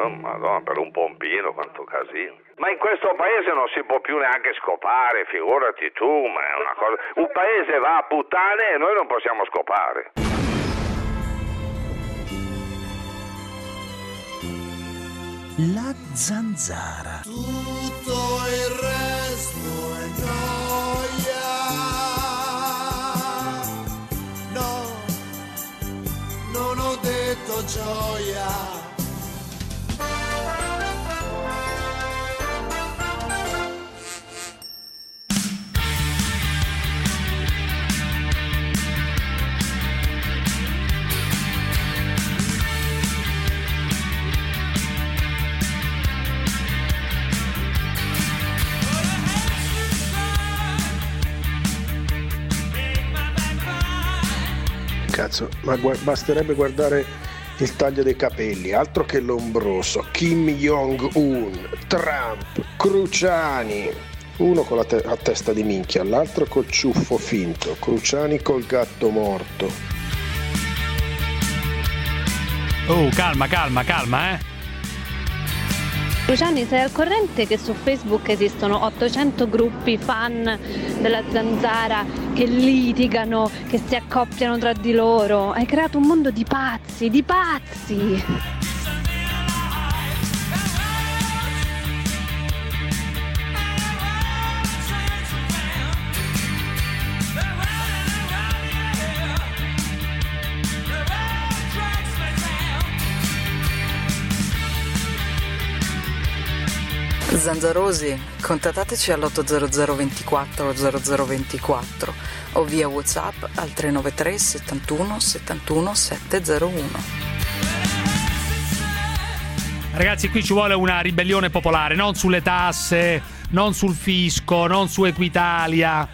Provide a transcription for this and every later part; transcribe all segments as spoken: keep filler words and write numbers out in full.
Oh, madonna, per un pompino quanto casino. Ma in questo paese non si può più neanche scopare, figurati tu, ma è una cosa... Un paese va a puttane e noi non possiamo scopare. La zanzara. Tutto il resto è noia. No, non ho detto gioia. Cazzo, ma gu- basterebbe guardare il taglio dei capelli, altro che l'ombroso. Kim Jong-un, Trump, Cruciani, uno con la, te- la testa di minchia, l'altro col ciuffo finto, Cruciani col gatto morto. Oh, calma, calma, calma, eh. Cruciani, sei al corrente che su Facebook esistono ottocento gruppi fan della zanzara che litigano, che si accoppiano tra di loro? Hai creato un mondo di pazzi, di pazzi! Zanzarosi, contattateci all'otto zero zero ventiquattro zero zero ventiquattro o via WhatsApp al tre nove tre settantuno settantuno settecentouno. Ragazzi, qui ci vuole una ribellione popolare, non sulle tasse, non sul fisco, non su Equitalia.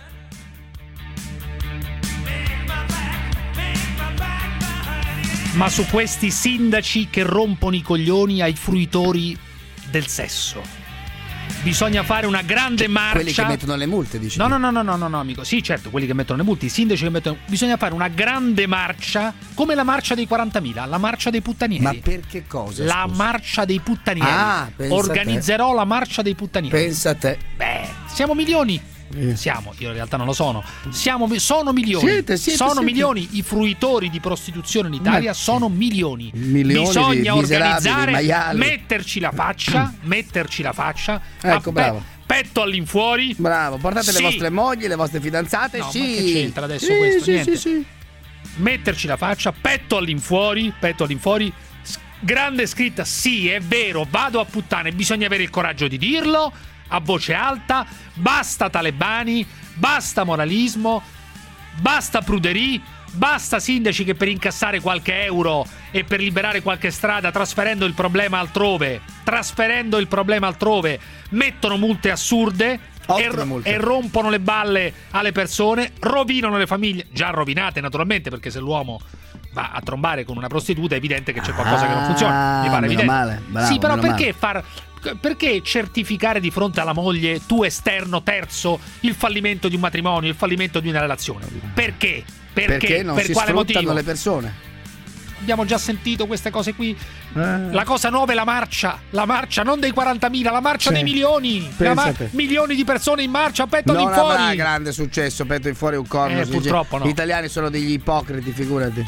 Ma su questi sindaci che rompono i coglioni ai fruitori del sesso. Bisogna fare una grande marcia. Quelli che mettono le multe, dici? No, no, no, no, no, no, no, amico. Sì, certo, quelli che mettono le multe, i sindaci che mettono. Bisogna fare una grande marcia, come la marcia dei quarantamila, la marcia dei puttanieri. Ma per che cosa? La scusa? marcia dei puttanieri. Ah, pensa Organizzerò te. la marcia dei puttanieri. Pensa a te. Beh, siamo milioni. Eh. Siamo, io in realtà non lo sono. Siamo, sono milioni. Siete, siete, sono siete. milioni. I fruitori di prostituzione in Italia Ma- sono milioni. Milioni Bisogna di miserabili, organizzare, maiali. metterci la faccia, metterci la faccia. Ecco, a bravo. Petto all'infuori. Bravo, portate Sì. le vostre mogli, le vostre fidanzate. No, sì. ma che c'entra adesso Sì, questo? sì, Niente. sì, sì. Metterci la faccia, petto all'infuori, petto all'infuori. s- Grande scritta, sì, è vero, vado a puttane, bisogna avere il coraggio di dirlo a voce alta. Basta talebani, basta moralismo, basta pruderie, basta sindaci che per incassare qualche euro e per liberare qualche strada, trasferendo il problema altrove, trasferendo il problema altrove, mettono multe assurde e, Ottime multe. e rompono le balle alle persone, rovinano le famiglie, già rovinate naturalmente, perché se l'uomo va a trombare con una prostituta è evidente che c'è qualcosa che non funziona. Mi pare meno evidente. male, bravo, sì, però meno perché male. far perché certificare di fronte alla moglie, tu esterno terzo, il fallimento di un matrimonio, il fallimento di una relazione? Perché? Perché? Perché non per si quale sfruttano motivo? le persone. Abbiamo già sentito queste cose qui. Eh. La cosa nuova è la marcia. La marcia non dei quarantamila, la marcia Sì. dei milioni. La Pensa mar- te. milioni di persone in marcia, petto Non all'infuori. avrà grande successo, petto in fuori un corno. Eh, si purtroppo dice. no. Gli italiani sono degli ipocriti, figurati.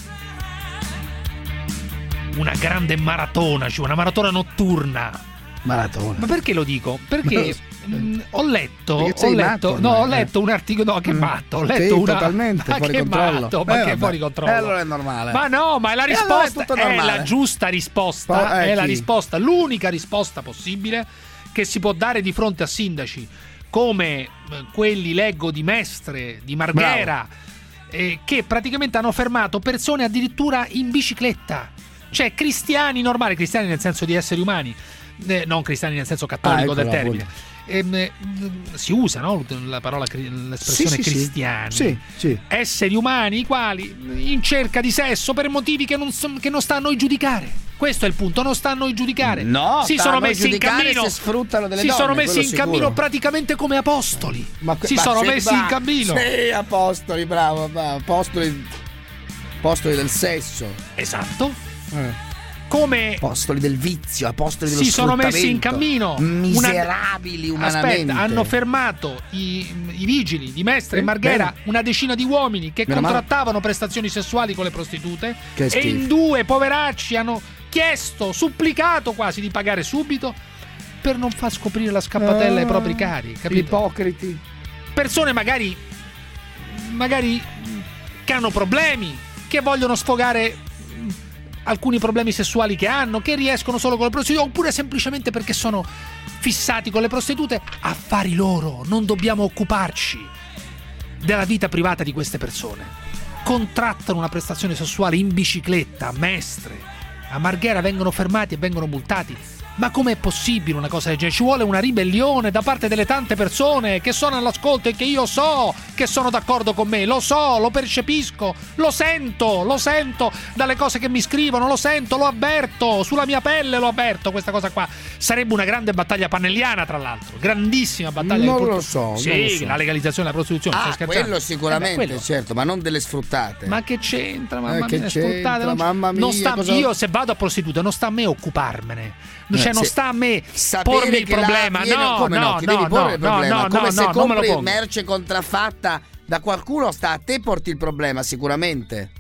Una grande maratona, cioè una maratona notturna. Maratona. Ma perché lo dico? Perché mh, ho letto, Perché ho sei letto, matto no, ormai, ho letto eh. un articolo, no, che Mm. matto, ho letto Sì, una totalmente ma fuori che controllo. matto, Eh, ma che vabbè. fuori controllo. E allora è normale. Ma no, ma è la E allora è risposta, tutto è, normale. la giusta risposta, Po- eh, è la chi? risposta, l'unica risposta possibile che si può dare di fronte a sindaci come eh, quelli, leggo, di Mestre, di Marghera, eh, che praticamente hanno fermato persone addirittura in bicicletta. Cioè cristiani normali, cristiani nel senso di esseri umani, eh, non cristiani nel senso cattolico Ah, del eccola, termine. Ehm, eh, si usa, no? La parola, cri- l'espressione Sì, sì, sì. cristiani. Sì, sì. Esseri umani i quali in cerca di sesso per motivi che non, so- che non sta a noi giudicare. Questo è il punto, non sta a noi giudicare. No, si sta sono a noi messi in giudicare cammino. se sfruttano delle si donne, sono messi quello in sicuro. cammino praticamente come apostoli. Ma que- si ma sono sì, messi bravo. in cammino. Sì, apostoli, bravo, bravo. Apostoli, apostoli del sesso. Esatto. Eh. come apostoli del vizio, apostoli dello si sono sfruttamento, messi in cammino miserabili una... umanamente. Aspetta, hanno fermato i, i vigili di Mestre e Marghera, bene. una decina di uomini che Meno contrattavano male. prestazioni sessuali con le prostitute, che e schifo. in due poveracci hanno chiesto, supplicato quasi di pagare subito per non far scoprire la scappatella ai Ah, propri cari, capito? Ipocriti. Persone magari magari che hanno problemi, che vogliono sfogare alcuni problemi sessuali che hanno, che riescono solo con le prostitute, oppure semplicemente perché sono fissati con le prostitute. Affari loro, non dobbiamo occuparci della vita privata di queste persone. Contrattano una prestazione sessuale in bicicletta a Mestre, a Marghera, vengono fermati e vengono multati. Ma com'è possibile una cosa del genere? Ci vuole una ribellione da parte delle tante persone che sono all'ascolto e che io so che sono d'accordo con me, lo so, lo percepisco, lo sento, lo sento dalle cose che mi scrivono, lo sento, lo avverto, sulla mia pelle lo avverto, questa cosa qua. Sarebbe una grande battaglia pannelliana, tra l'altro, grandissima battaglia. Non che lo so, Sì, non lo so. la legalizzazione della prostituzione, Ah, sto scherzando. quello sicuramente, Eh beh, quello. certo, ma non delle sfruttate. Ma che c'entra, mamma Eh, che mia, c'entra, sfruttate, non, mamma non mia, sta, cosa- io se vado a prostituta non sta a me occuparmene. Cioè, Eh, non sì. sta a me Sapere pormi il che là problema. viene- No, come no, no, ti no, devi porre no, il problema. no, come no, se no, non me lo compri pongo. merce contraffatta da qualcuno, sta a te, porti il problema sicuramente.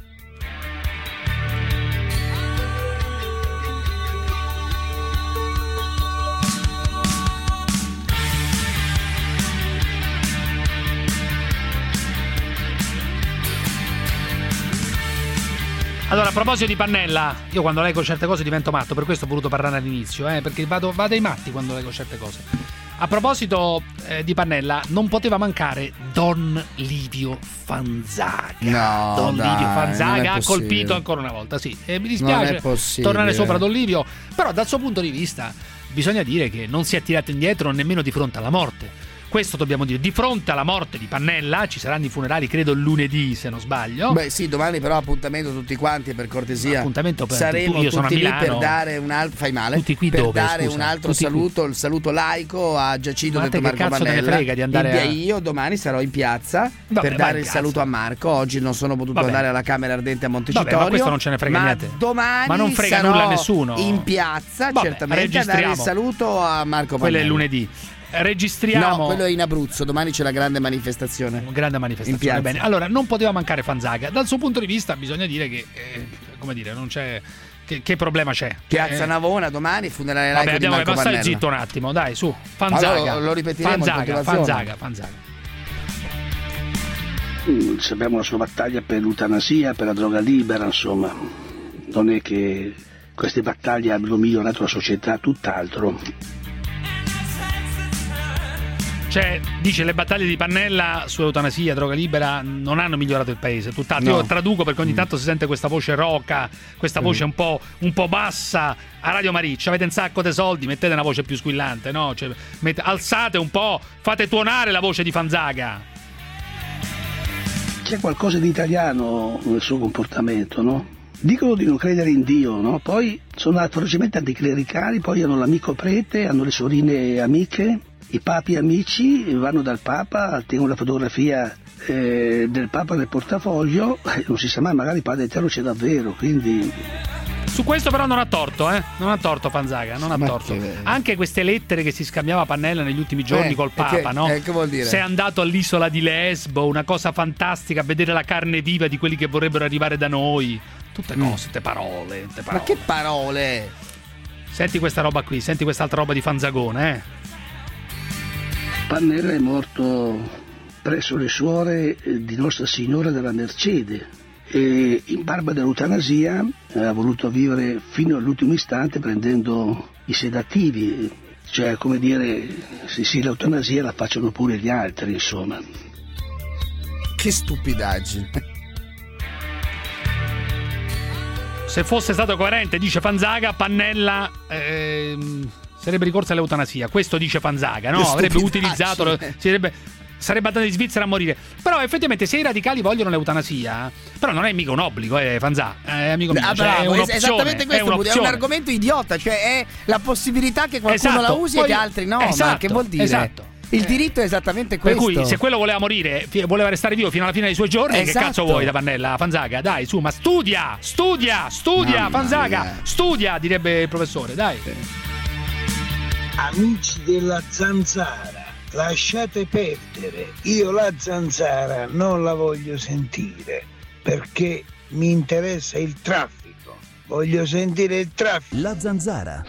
Allora, a proposito di Pannella, io quando leggo certe cose divento matto, per questo ho voluto parlare all'inizio, eh, perché vado, vado ai matti quando leggo certe cose. A proposito eh, di Pannella, non poteva mancare Don Livio Fanzaga. No, Don dai, Livio non Fanzaga è ha possibile. colpito ancora una volta, sì. E mi Non dispiace è possibile. tornare sopra Don Livio, però dal suo punto di vista bisogna dire che non si è tirato indietro nemmeno di fronte alla morte. Questo dobbiamo dire, di fronte alla morte di Pannella ci saranno i funerali, credo lunedì se non sbaglio. Beh sì, domani però appuntamento tutti quanti, per cortesia. Appuntamento per- saremo tu- io sono a tutti lì Milano. per dare un altro fai male Tutti qui per dove, dare scusa? un altro Tutti qui. saluto, il saluto laico a Giacinto Ma a te detto che Marco cazzo te ne Pannella. frega di andare In via- a- Io domani sarò in piazza Vabbè, per vai dare in il piazza. saluto a Marco. Oggi non sono potuto Vabbè. andare alla Camera Ardente a Montecitorio. Vabbè, ma questo non ce ne frega ma niente. domani Ma non frega sarò nulla a nessuno. in piazza, Vabbè, certamente a dare il registriamo. saluto a Marco Quello Pannella. è lunedì. Registriamo No, quello è in Abruzzo, domani c'è la grande manifestazione. una grande In manifestazione. piazza. Bene, allora non poteva mancare Fanzaga. Dal suo punto di vista bisogna dire che eh, come dire, non c'è che, che problema c'è? Piazza Eh, Navona domani, funerale Vabbè, laico di abbiamo Marco ma stai Pannella. zitto un attimo, dai, su. Fanzaga. Allora, lo ripetiremo in Fanzaga, continuazione. Fanzaga, Fanzaga. Mm, sappiamo la sua battaglia per l'eutanasia, per la droga libera, insomma. Non è che queste battaglie abbiano migliorato la società, tutt'altro. Cioè, dice le battaglie di Pannella su eutanasia, droga libera non hanno migliorato il paese, tutt'altro. No. Io traduco perché ogni tanto si sente questa voce roca, questa voce un po', un po' bassa. A Radio Mariccia avete un sacco di soldi, mettete una voce più squillante, no? Cioè, mette- alzate un po', fate tuonare la voce di Fanzaga. C'è qualcosa di italiano nel suo comportamento, no? Dicono di non credere in Dio, no? Poi sono ferocemente anticlericali, poi hanno l'amico prete, hanno le sorine amiche, i papi amici, vanno dal Papa, tengono la fotografia eh, del Papa nel portafoglio, eh, non si sa mai, magari il Padre Eterno c'è davvero, quindi... Su questo però non ha torto, eh? Non ha torto Fanzaga, non ha Ma torto. che- Anche queste lettere che si scambiava Pannella negli ultimi giorni Eh, col e Papa, che- no? eh, che vuol dire? Sei andato all'isola di Lesbo, una cosa fantastica, vedere la carne viva di quelli che vorrebbero arrivare da noi. Tutte cose, te parole, te parole. Ma che parole! Senti questa roba qui, senti quest'altra roba di Fanzagone, eh? Pannella è morto presso le suore eh, di Nostra Signora della Mercede e in barba dell'eutanasia eh, ha voluto vivere fino all'ultimo istante prendendo i sedativi, cioè come dire, sì sì l'eutanasia la facciano pure gli altri, insomma. Che stupidaggine! Se fosse stato coerente, dice Fanzaga, Pannella ehm, sarebbe ricorso all'eutanasia. Questo dice Fanzaga, no? Che Avrebbe stupidaggine. utilizzato, lo- sarebbe, sarebbe andato in Svizzera a morire. Però effettivamente se i radicali vogliono l'eutanasia, però non è mica un obbligo, eh, Fanzà, eh, amico mio, Ah, cioè, è bravo, es- un'opzione, esattamente questo, è Budi, è un un'opzione. argomento idiota, cioè è la possibilità che qualcuno Esatto, la usi poi- e che altri no, ma esatto, che vuol dire? Esatto. Il diritto è esattamente Per questo. cui se quello voleva morire, fi- voleva restare vivo fino alla fine dei suoi giorni, Esatto. che cazzo vuoi da Pannella, Fanzaga? Dai, su, ma studia, studia, studia, Mamma Fanzaga, mia. studia, direbbe il professore, dai. Amici della Zanzara, lasciate perdere. Io la Zanzara non la voglio sentire perché mi interessa il traffico. Voglio sentire il traffico. La Zanzara.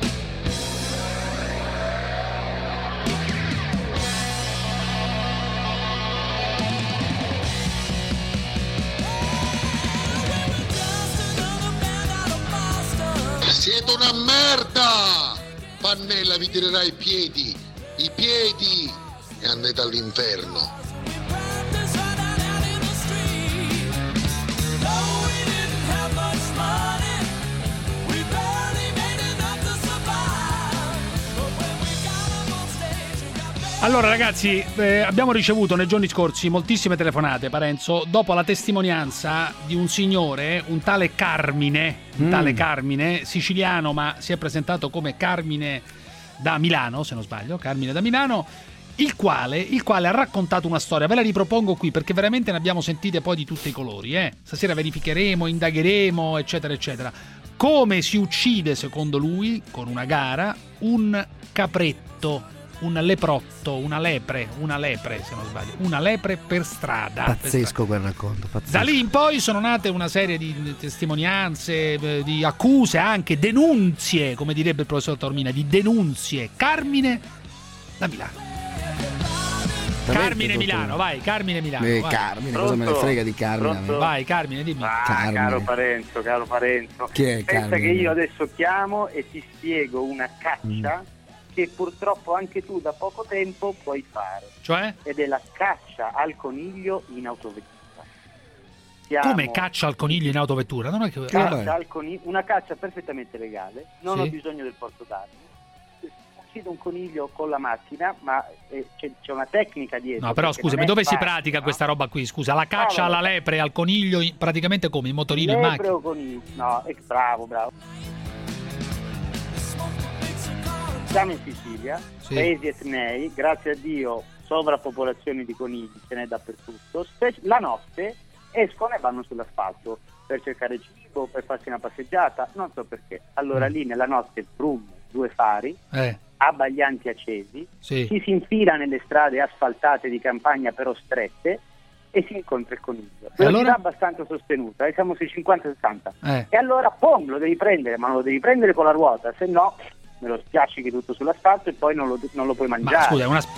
Siete una merda! Pannella vi tirerà i piedi, i piedi e andate all'inferno. Allora ragazzi, eh, abbiamo ricevuto nei giorni scorsi moltissime telefonate, Parenzo, dopo la testimonianza di un signore, un tale Carmine, un Mm. tale Carmine, siciliano ma si è presentato come Carmine da Milano, se non sbaglio, Carmine da Milano, il quale, il quale ha raccontato una storia, ve la ripropongo qui perché veramente ne abbiamo sentite poi di tutti i colori, eh. Stasera verificheremo, indagheremo, eccetera, eccetera. Come si uccide, secondo lui, con una gara, un capretto, un leprotto, una lepre, una lepre se non sbaglio, una lepre per strada. Pazzesco quel racconto, pazzesco. Da lì in poi sono nate una serie di testimonianze, eh, di accuse, anche denunzie, come direbbe il professor Taormina, di denunzie. Carmine da Milano. Carmine Milano, vai, Carmine Milano. Eh, vai. Carmine, cosa me ne frega di Carmine? Pronto? Vai, Carmine, dimmi. Ah, Carmine. caro Parenzo, caro Parenzo. Chi è Pensa Carmine? che io adesso chiamo e ti spiego una caccia che purtroppo anche tu da poco tempo puoi fare. Cioè? Ed è la caccia al coniglio in autovettura. Siamo- Come caccia al coniglio in autovettura? Non è che... Caccia al coniglio, una caccia perfettamente legale, non Sì. ho bisogno del porto d'armi. Uccido un coniglio con la macchina, ma eh, c'è, c'è una tecnica dietro. No, però perché scusami, non è dove si facile, pratica no? questa roba qui? Scusa, la caccia Ah, alla vabbè. lepre, al coniglio, in- praticamente come? In motorino, in Lepre macchina? o coniglio? No, è bravo, bravo. Siamo in Sicilia, Sì. paesi etnei, grazie a Dio sovrappopolazione di conigli ce n'è dappertutto. Spe- la notte escono e vanno sull'asfalto per cercare cibo, per farsi una passeggiata, non so perché. Allora lì nella notte brum, due fari, Eh, abbaglianti accesi, sì. ci si infila nelle strade asfaltate di campagna però strette e si incontra il coniglio. Velocità allora? abbastanza sostenuta, eh, siamo sui cinquanta sessanta. Eh. E allora, pom, lo devi prendere, ma lo devi prendere con la ruota, se no me lo spiaccichi tutto sull'asfalto e poi non lo, non lo puoi mangiare. Ma scusa, è una...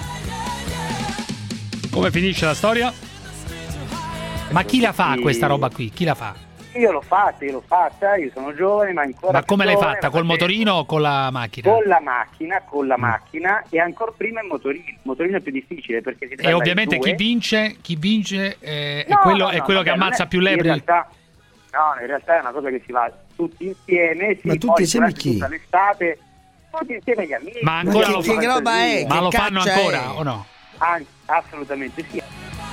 Come finisce la storia? Ma chi la fa Sì. questa roba qui? Chi la fa? Io l'ho fatta, io l'ho fatta, io sono giovane, ma ancora Ma come l'hai giovane, fatta? ma Col facevo- motorino o con la macchina? Con la macchina, con la macchina e ancora prima il motorino. Il motorino è più difficile perché si E tratta ovviamente di chi due. vince, chi vince eh, No, è quello, no, è no, quello vabbè, che non ammazza è- più in lepre. realtà, no, in realtà è una cosa che si va tutti insieme, sì, Ma tutti poi insieme durante chi? tutta l'estate, tutti insieme gli amici. Ma ancora che- lo, che fa- roba è? ma Che lo fanno caccia ancora è? o no? Ah, assolutamente sì.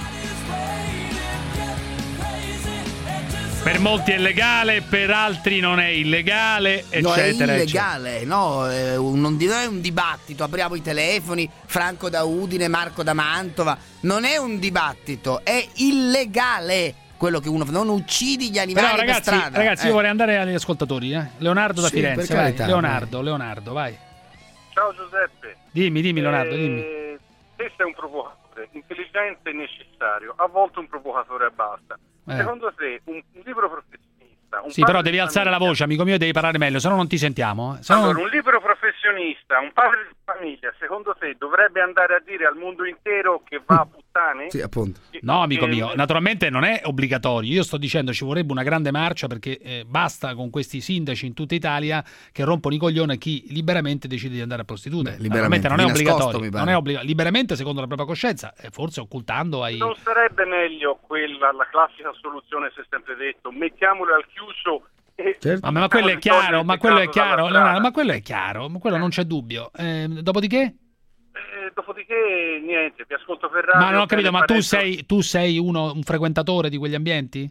Per molti è legale, per altri non è illegale, No, è eccetera, eccetera. illegale, no, è un, non di- non è un dibattito, apriamo i telefoni, Franco da Udine, Marco da Mantova, non è un dibattito, è illegale quello che uno fa, non uccidi gli animali Però ragazzi, per strada. ragazzi Eh. io vorrei andare agli ascoltatori, eh. Leonardo da Sì, Firenze, per vai. carità, Leonardo, Leonardo, vai. Ciao Giuseppe. Dimmi, dimmi Leonardo, Eh, dimmi. Te sei un provocatore, intelligente e necessario, a volte un provocatore e basta. Eh. Secondo te un, un libro professionista... Un Sì, però padre devi di alzare la famiglia- voce, amico mio, devi parlare meglio, se no non ti sentiamo. eh. Se no Allora, non- un libro professionista, un padre di famiglia, secondo te dovrebbe andare a dire al mondo intero che va a puttane? Sì, appunto. No, amico Eh, mio, naturalmente non è obbligatorio. Io sto dicendo ci vorrebbe una grande marcia perché eh, basta con questi sindaci in tutta Italia che rompono i coglioni a chi liberamente decide di andare a prostitute. Beh, Naturalmente liberamente, non è di nascosto, obbligatorio, mi pare. non è obbliga- liberamente secondo la propria coscienza, e forse occultando ai... Non sarebbe meglio quella, la classica soluzione, si è sempre detto, mettiamole al chiuso e... Certo. Ma, ma quello è chiaro, ma quello è chiaro, dalla Leonardo, strada. ma quello è chiaro, ma quello non c'è dubbio. Eh, dopodiché? Eh, dopodiché niente, vi ascolto per radio. Ma non ho capito, bene, ma tu Parenzo. sei, tu sei uno, un frequentatore di quegli ambienti? No,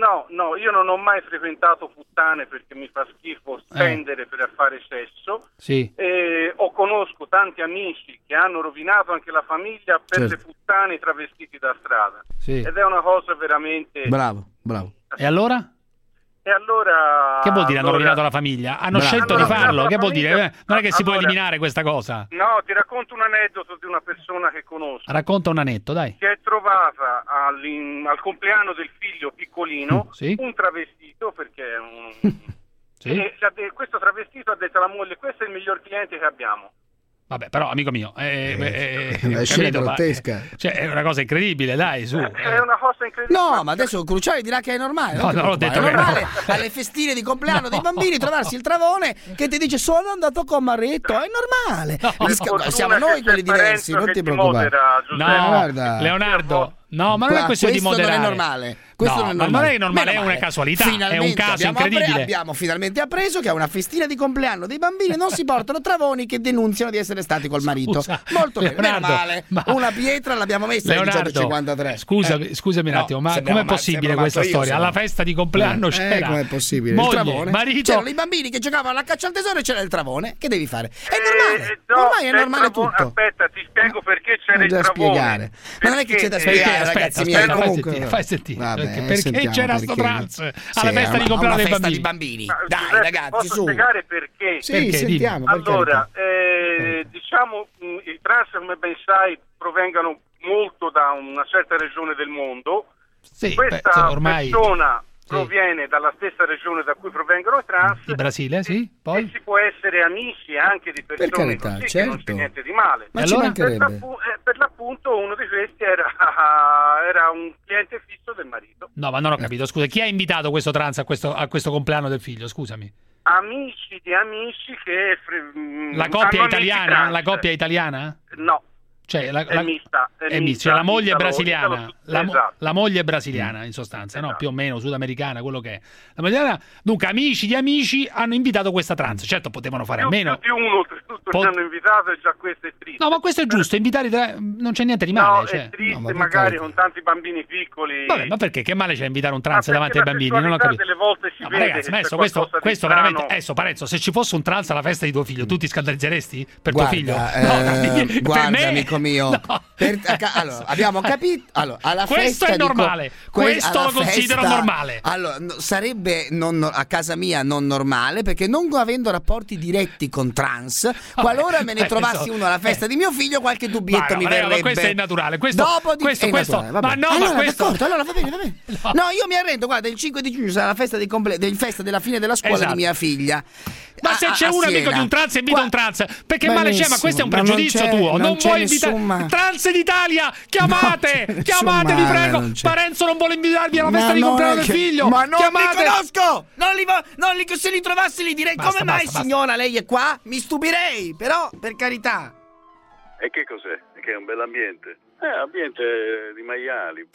No, no, io non ho mai frequentato puttane perché mi fa schifo spendere eh. per fare sesso. Sì. E o conosco tanti amici che hanno rovinato anche la famiglia per certo. le puttane travestiti da strada. Sì. Ed è una cosa veramente... Bravo, bravo. E allora? E allora... Che vuol dire allora... hanno rovinato la famiglia? Hanno Bravo. scelto Allora, di farlo, che vuol famiglia... dire? Non è che si allora... può eliminare questa cosa. No, ti racconto un aneddoto di una persona che conosco. Racconta un anetto, dai. Si è trovata al compleanno del figlio piccolino mm, sì. un travestito, perché è un... sì. e questo travestito ha detto alla moglie: questo è il miglior cliente che abbiamo. Vabbè, però, amico mio, è, Eh, è, è, una scena capito, ma- grottesca. cioè, è una cosa incredibile, dai, su. È una cosa incredibile. No, ma adesso Cruciani dirà che è normale. No, non ti non l'ho preoccupare. detto È che normale no. alle festine di compleanno No. dei bambini trovarsi il travone che ti dice sono andato con Marito. È normale. No. Gli sca- siamo noi quelli diversi, non ti preoccupare. No, Guarda. Leonardo, no, ma non è Qua, questione di questo non è moderare. normale. Questo No, non è ma normale. non è normale, Meno è una male. casualità, è un Finalmente caso abbiamo incredibile. appre- abbiamo finalmente appreso che a una festina di compleanno dei bambini non si portano travoni che denunziano di essere stati col marito. Scusa, Molto bene, meno Leonardo, male. ma- Una pietra l'abbiamo messa nel Leonardo, centocinquantatré. scusami, Eh. scusami un No, attimo, ma sembrava com'è ma- possibile sembrava questa matto io, storia? sembrava. Alla festa di compleanno Eh, c'era com'è possibile? Il moglie, travone. marito. C'erano i bambini che giocavano alla caccia al tesoro e c'era il travone. Che devi fare? È Eh, normale. no, Ormai è c'è il normale travone- tutto. Aspetta, ti spiego perché c'era Non il da travone. spiegare. Ma non è che c'è da Perché- spiegare, Perché? Aspetta, ragazzi aspetta, miei. fai Comunque, sentire, fai sentire. Vabbè, perché perché sentiamo c'era sto perché. trans alla Sì, festa di una- compleanno una dei festa bambini? di bambini. Ma, Dai, Giuseppe, ragazzi, posso su. spiegare perché? Sì, Perché? sentiamo. per Allora, carità. eh, diciamo, mh, i trans, come ben sai, provengono molto da una certa regione del mondo. Sì, Questa beh, ormai persona sì. proviene dalla stessa regione da cui provengono i trans. Il Brasile, sì, E poi si può essere amici anche di persone carità, così, che certo. non c'è niente di male. Ma E ci allora? Per, mancherebbe. l'appu- eh, per l'appunto uno di questi era, era un cliente fisso del marito. No, ma non ho capito, scusa, chi ha invitato questo trans a questo, a questo compleanno del figlio, scusami? Amici di amici che... fre- mh, La coppia hanno amici italiana? trans. La coppia italiana? No. Cioè, la, È la- mista, è è mista, mista, cioè la moglie è italo- brasiliana, italo- la, mo- esatto. la moglie è brasiliana in sostanza, no? Esatto. Più o meno sudamericana, quello che è. La brasiliana, dunque, amici di amici hanno invitato questa trans, certo potevano fare a Più, meno. più di uno oltretutto Po- ci hanno invitato e già questo è triste. No, ma questo è giusto, invitare tra- non c'è niente di male. No, cioè. è triste, No, ma per magari carità. con tanti bambini piccoli. Vabbè, ma perché? Che male c'è invitare un trans Ma davanti ai perché la bambini? Non ho sessualità capito. delle volte si No, ma vede ragazzi, che adesso c'è questo, qualcosa di questo strano. veramente. Adesso, Parenzo, se ci fosse un trans alla festa di tuo figlio, tu ti scandalizzeresti per Guarda, tuo figlio? eh, per guarda, me- amico mio. No. Per- a- allora, abbiamo capito. Allora, alla Questo festa è di co- normale, que- questo alla lo considero festa- normale. Allora, no, sarebbe non- a casa mia non normale perché non avendo rapporti diretti con trans, qualora me ne eh, trovassi so- uno alla festa eh. di mio figlio, qualche dubbietto Ma no, mi raga, ma verrebbe. questo è innaturale, questo- Dopo di- questo- è questo- naturale, vabbè. ma no, ma allora, questo- d'accordo, allora va bene, va bene. No. No, io mi arrendo, guarda, il cinque di giugno sarà la festa di comple- del festa della fine della scuola Esatto. di mia figlia. Ma A- se a- c'è a un amico Siena. di un trans invita Qua- un trans, perché male c'è? Ma questo è un Benissimo, ma non pregiudizio c'è- tuo. non Non c'è vuoi invitare nessun ma- trans d'Italia? Chiamate, No, c'è chiamate, vi nessun male, prego. non c'è. Parenzo non vuole invitarvi alla Ma festa di non compleanno è del che- figlio. Ma non chiamate. li conosco! Non li, vo- non li- se li trovassi li direi Basta, come mai basta, basta. signora lei è qua? Mi stupirei, però per carità. E che cos'è? Che è un bell'ambiente? Eh, ambiente di maiali.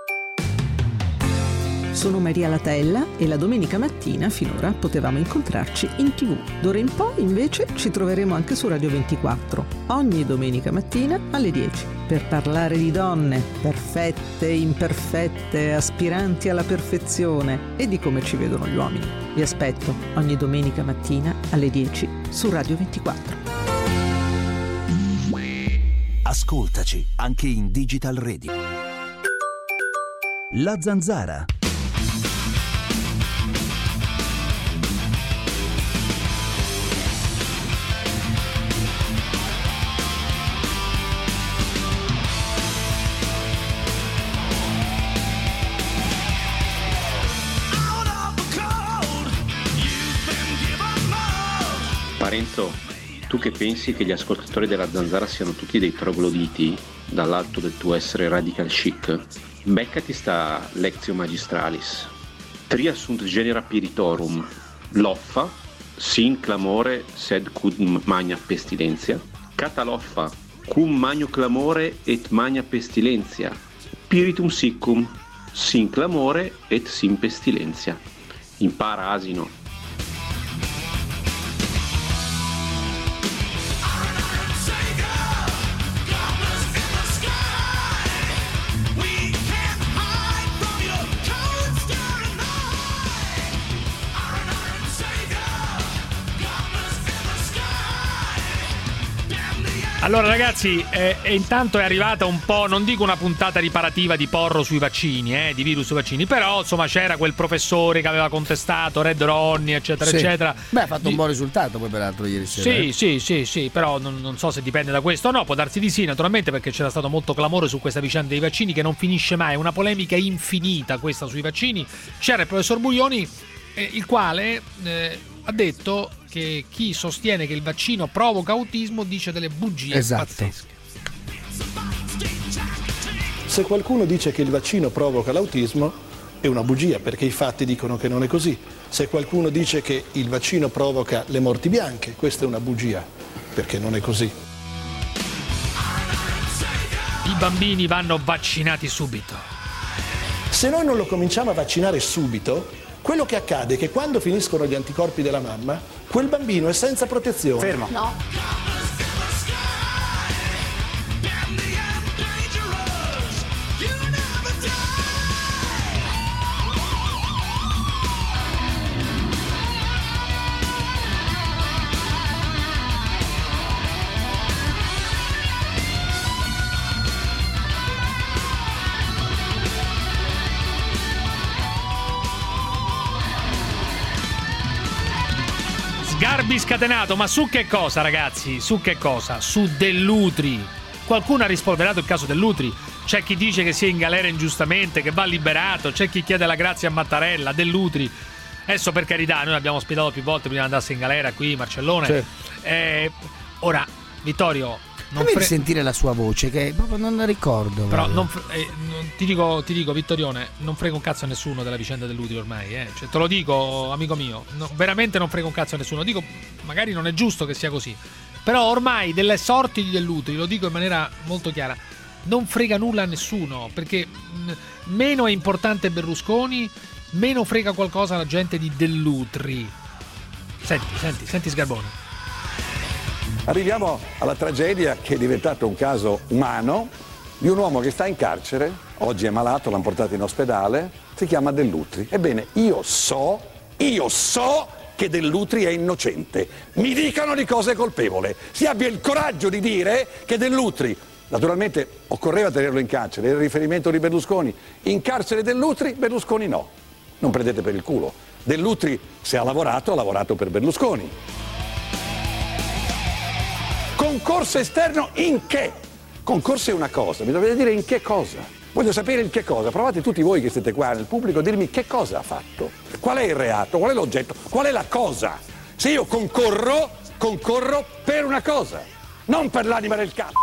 Sono Maria Latella e la domenica mattina finora potevamo incontrarci in tivù. D'ora in poi invece ci troveremo anche su Radio ventiquattro, ogni domenica mattina alle dieci, per parlare di donne, perfette, imperfette, aspiranti alla perfezione e di come ci vedono gli uomini. Vi aspetto ogni domenica mattina alle dieci su Radio ventiquattro. Ascoltaci anche in Digital Radio. La Zanzara. Parenzo, tu che pensi che gli ascoltatori della Zanzara siano tutti dei trogloditi dall'alto del tuo essere radical chic? Beccati sta lectio magistralis. Tria sunt genera piritorum, loffa, sin clamore sed cum magna pestilentia, cataloffa, cum magno clamore et magna pestilentia, piritum siccum, sin clamore et sin pestilentia. Impara, asino. Allora ragazzi, eh, e intanto è arrivata un po', non dico una puntata riparativa di Porro sui vaccini, eh, di virus sui vaccini, però insomma c'era quel professore che aveva contestato Red Ronnie, eccetera, sì. eccetera. Beh, ha fatto di... un buon risultato poi peraltro ieri sera. Sì, eh. sì, sì, sì, però non, non so se dipende da questo o no, può darsi di sì naturalmente, perché c'era stato molto clamore su questa vicenda dei vaccini che non finisce mai, è una polemica infinita questa sui vaccini. C'era il professor Buglioni, eh, il quale eh, ha detto che chi sostiene che il vaccino provoca autismo dice delle bugie esatto. pazzesche. Se qualcuno dice che il vaccino provoca l'autismo è una bugia, perché i fatti dicono che non è così. Se qualcuno dice che il vaccino provoca le morti bianche, questa è una bugia, perché non è così. I bambini vanno vaccinati subito. Se noi non lo cominciamo a vaccinare subito, quello che accade è che quando finiscono gli anticorpi della mamma, quel bambino è senza protezione. Fermo. No. Garbi scatenato, ma su che cosa ragazzi? Su che cosa? Su Dell'Utri. Qualcuno ha rispolverato il caso Dell'Utri. C'è chi dice che sia in galera ingiustamente, che va liberato, c'è chi chiede la grazia a Mattarella, Dell'Utri. Adesso per carità, noi l'abbiamo ospitato più volte prima di andasse in galera qui, Marcellone. Certo. Eh, ora, Vittorio, non Fammi fre- sentire la sua voce, che proprio non la ricordo. Però proprio. non fre- eh, non- ti dico, ti dico, Vittorione, non frega un cazzo a nessuno della vicenda dell'utile ormai, eh. Cioè, te lo dico, amico mio, no, veramente non frega un cazzo a nessuno. Dico, magari non è giusto che sia così, però ormai delle sorti dell'utile, lo dico in maniera molto chiara, non frega nulla a nessuno, perché mh, meno è importante Berlusconi, meno frega qualcosa la gente di Dell'Utri. Senti, senti, senti Sgarbone. Arriviamo alla tragedia che è diventato un caso umano di un uomo che sta in carcere, oggi è malato, l'hanno portato in ospedale, si chiama Dell'Utri. Ebbene, io so, io so che Dell'Utri è innocente. Mi dicano di cosa è colpevole. Si abbia il coraggio di dire che Dell'Utri, naturalmente occorreva tenerlo in carcere, era il riferimento di Berlusconi. In carcere Dell'Utri, Berlusconi no. Non prendete per il culo. Dell'Utri, se ha lavorato, ha lavorato per Berlusconi. Concorso esterno in che? Concorso è una cosa, mi dovete dire in che cosa. Voglio sapere il che cosa. Provate tutti voi che siete qua nel pubblico a dirmi che cosa ha fatto. Qual è il reato? Qual è l'oggetto? Qual è la cosa? Se io concorro, concorro per una cosa, non per l'anima del cazzo.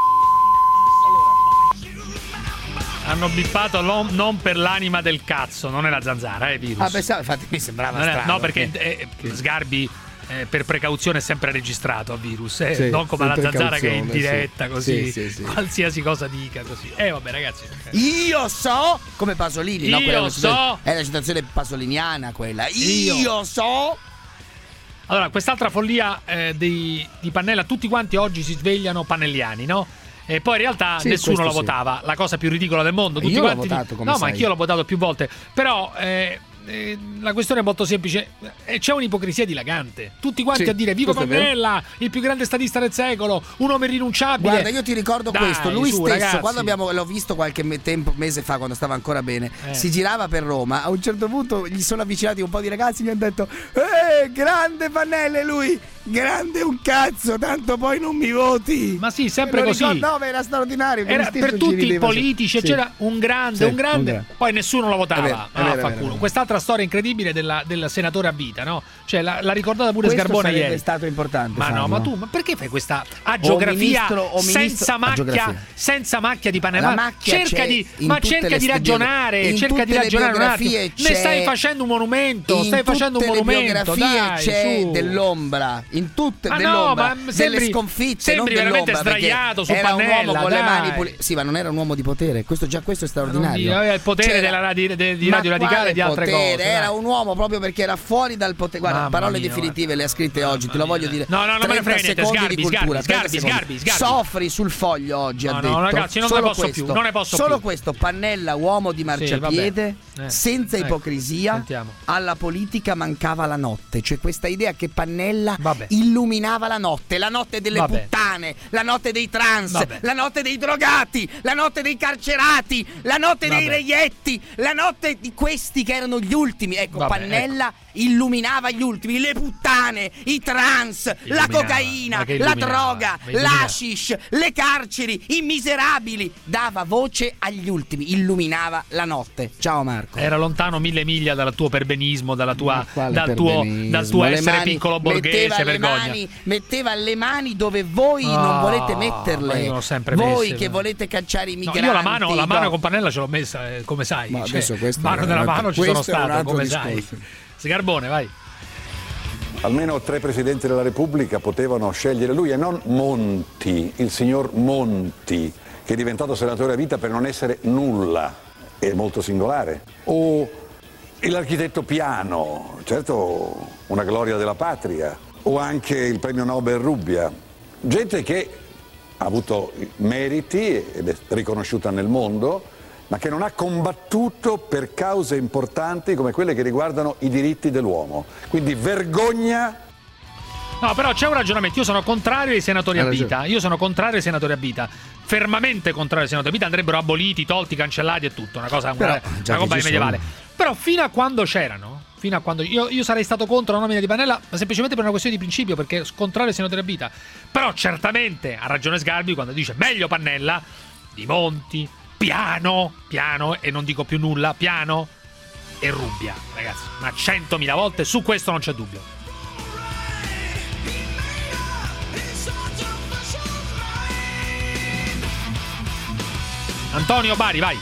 Hanno bippato non per l'anima del cazzo, non è la zanzara, eh, virus. Ah, pensavo, infatti mi sembrava non è, strano. no, perché che... eh, Sgarbi eh, per precauzione è sempre registrato a virus, eh, sì, non come la zanzara che è in sì. diretta, così, sì, sì, sì. qualsiasi cosa dica così. Eh vabbè ragazzi. Io so, come Pasolini, Io no? Quella è una so. citazione, è la citazione pasoliniana quella. Io, Io. so. Allora, quest'altra follia eh, di, di Pannella, tutti quanti oggi si svegliano pannelliani, no? E poi in realtà Sì, nessuno lo questo sì. votava, la cosa più ridicola del mondo. Tutti Io l'ho quanti votato, come No, sai. ma anch'io l'ho votato più volte. Però eh, eh, la questione è molto semplice. Eh, c'è un'ipocrisia dilagante. Tutti quanti Sì, a dire viva questo è vero. Pannella, il più grande statista del secolo, un uomo irrinunciabile. Guarda, io ti ricordo Dai, questo, lui su, stesso, ragazzi. quando abbiamo, l'ho visto qualche me- tempo, mese fa, quando stava ancora bene, Eh. si girava per Roma, a un certo punto gli sono avvicinati un po' di ragazzi e gli hanno detto eh, grande Pannella, e lui, grande un cazzo, tanto poi non mi voti. Ma sì, sempre Lo così. ricordo, no, ma era straordinario. che Era lui stesso per ci tutti i rideva. politici, Sì. c'era un grande, Sì, un grande, un grande. poi nessuno lo votava. È vero, è Ah, vero, è fa vero, è culo. vero. Quest'altra storia incredibile della, del senatore a vita, no? Cioè, l'ha, l'ha ricordata pure Questo Sgarbone sarebbe ieri. stato importante Ma no, farlo. ma tu, ma perché fai questa agiografia ministro- o ministro- senza macchia, agiografia. senza macchia di Pannella? La Ma macchia cerca c'è di, in ma tutte cerca le di ste ragionare, biogra- in cerca di tutte le ragionare un attimo. biografie Ne c'è- stai facendo un monumento, in stai facendo un tutte le monumento, biografie dai, c'è su. dell'ombra, in tutte Ma no, dell'ombra, ma delle sembri- sconfitte, sembri non veramente dell'ombra, perché sdraiato su era un Pannella, uomo con le dai. mani pulite. Sì, ma non era un uomo di potere, questo già questo è straordinario. Aveva il potere C'era- della radi- de- di Ma Radio Radicale quale e di altre potere? cose. Era dai. un uomo proprio perché era fuori dal potere. Guarda, Mamma parole mia, definitive le ha scritte oggi, te lo voglio dire. No, no, non me ne frega trenta niente, secondi Sgarbi, di cultura, Sgarbi, trenta Sgarbi, secondi. Sgarbi, Sgarbi. Soffri sul foglio oggi, No, ha no, detto. ragazzi, non ne Solo posso questo. più, non ne posso Solo più. questo, Pannella, uomo di marciapiede, vabbè. Eh, senza ecco, ipocrisia, sentiamo. alla politica mancava la notte. Cioè questa idea che Pannella illuminava la notte, la notte delle Vabbè. puttane, la notte dei trans, Vabbè. la notte dei drogati, la notte dei carcerati, la notte Vabbè. dei reietti, la notte di questi che erano gli ultimi. Ecco, Vabbè, Pannella illuminava gli ultimi, le puttane, i trans, la Illuminava. cocaina, Ma che la illuminava? droga, Ma illuminava. l'hashish, le carceri, i miserabili. Dava voce agli ultimi, illuminava la notte. Ciao Marco. Era lontano mille miglia dal tuo perbenismo, dalla tua, Quale dal, tuo, perbenismo? dal tuo Le essere mani- piccolo metteva borghese, le vergogna. mani, metteva le mani dove voi Ah, non volete ma metterle. io l'ho sempre voi messe, che ma- volete cacciare i No, migranti. io la mano, la mano no. con Pannella ce l'ho messa, eh, come sai. Ma cioè, adesso questo mano è un nella altro- mano ci sono questo è un stato, altro come discorso. sai. Sgarbone, vai. Almeno tre presidenti della Repubblica potevano scegliere lui e non Monti, il signor Monti, che è diventato senatore a vita per non essere nulla, è molto singolare. O l'architetto Piano, certo una gloria della patria, o anche il premio Nobel Rubbia, gente che ha avuto meriti ed è riconosciuta nel mondo, ma che non ha combattuto per cause importanti come quelle che riguardano i diritti dell'uomo. Quindi vergogna. No, però c'è un ragionamento. Io sono contrario ai senatori Hai a ragione. vita. Io sono contrario ai senatori a vita. Fermamente contrario ai senatori a vita. Andrebbero aboliti, tolti, cancellati e tutto. Una cosa, Però, una, già una che roba ci medievale. Però fino a quando c'erano, fino a quando io, io sarei stato contro la nomina di Pannella, ma semplicemente per una questione di principio, perché contrario ai senatori a vita. Però certamente ha ragione Sgarbi quando dice meglio Pannella di Monti, Piano, Piano e non dico più nulla, Piano e Rubbia, ragazzi, ma centomila volte, su questo non c'è dubbio. Antonio Bari, vai.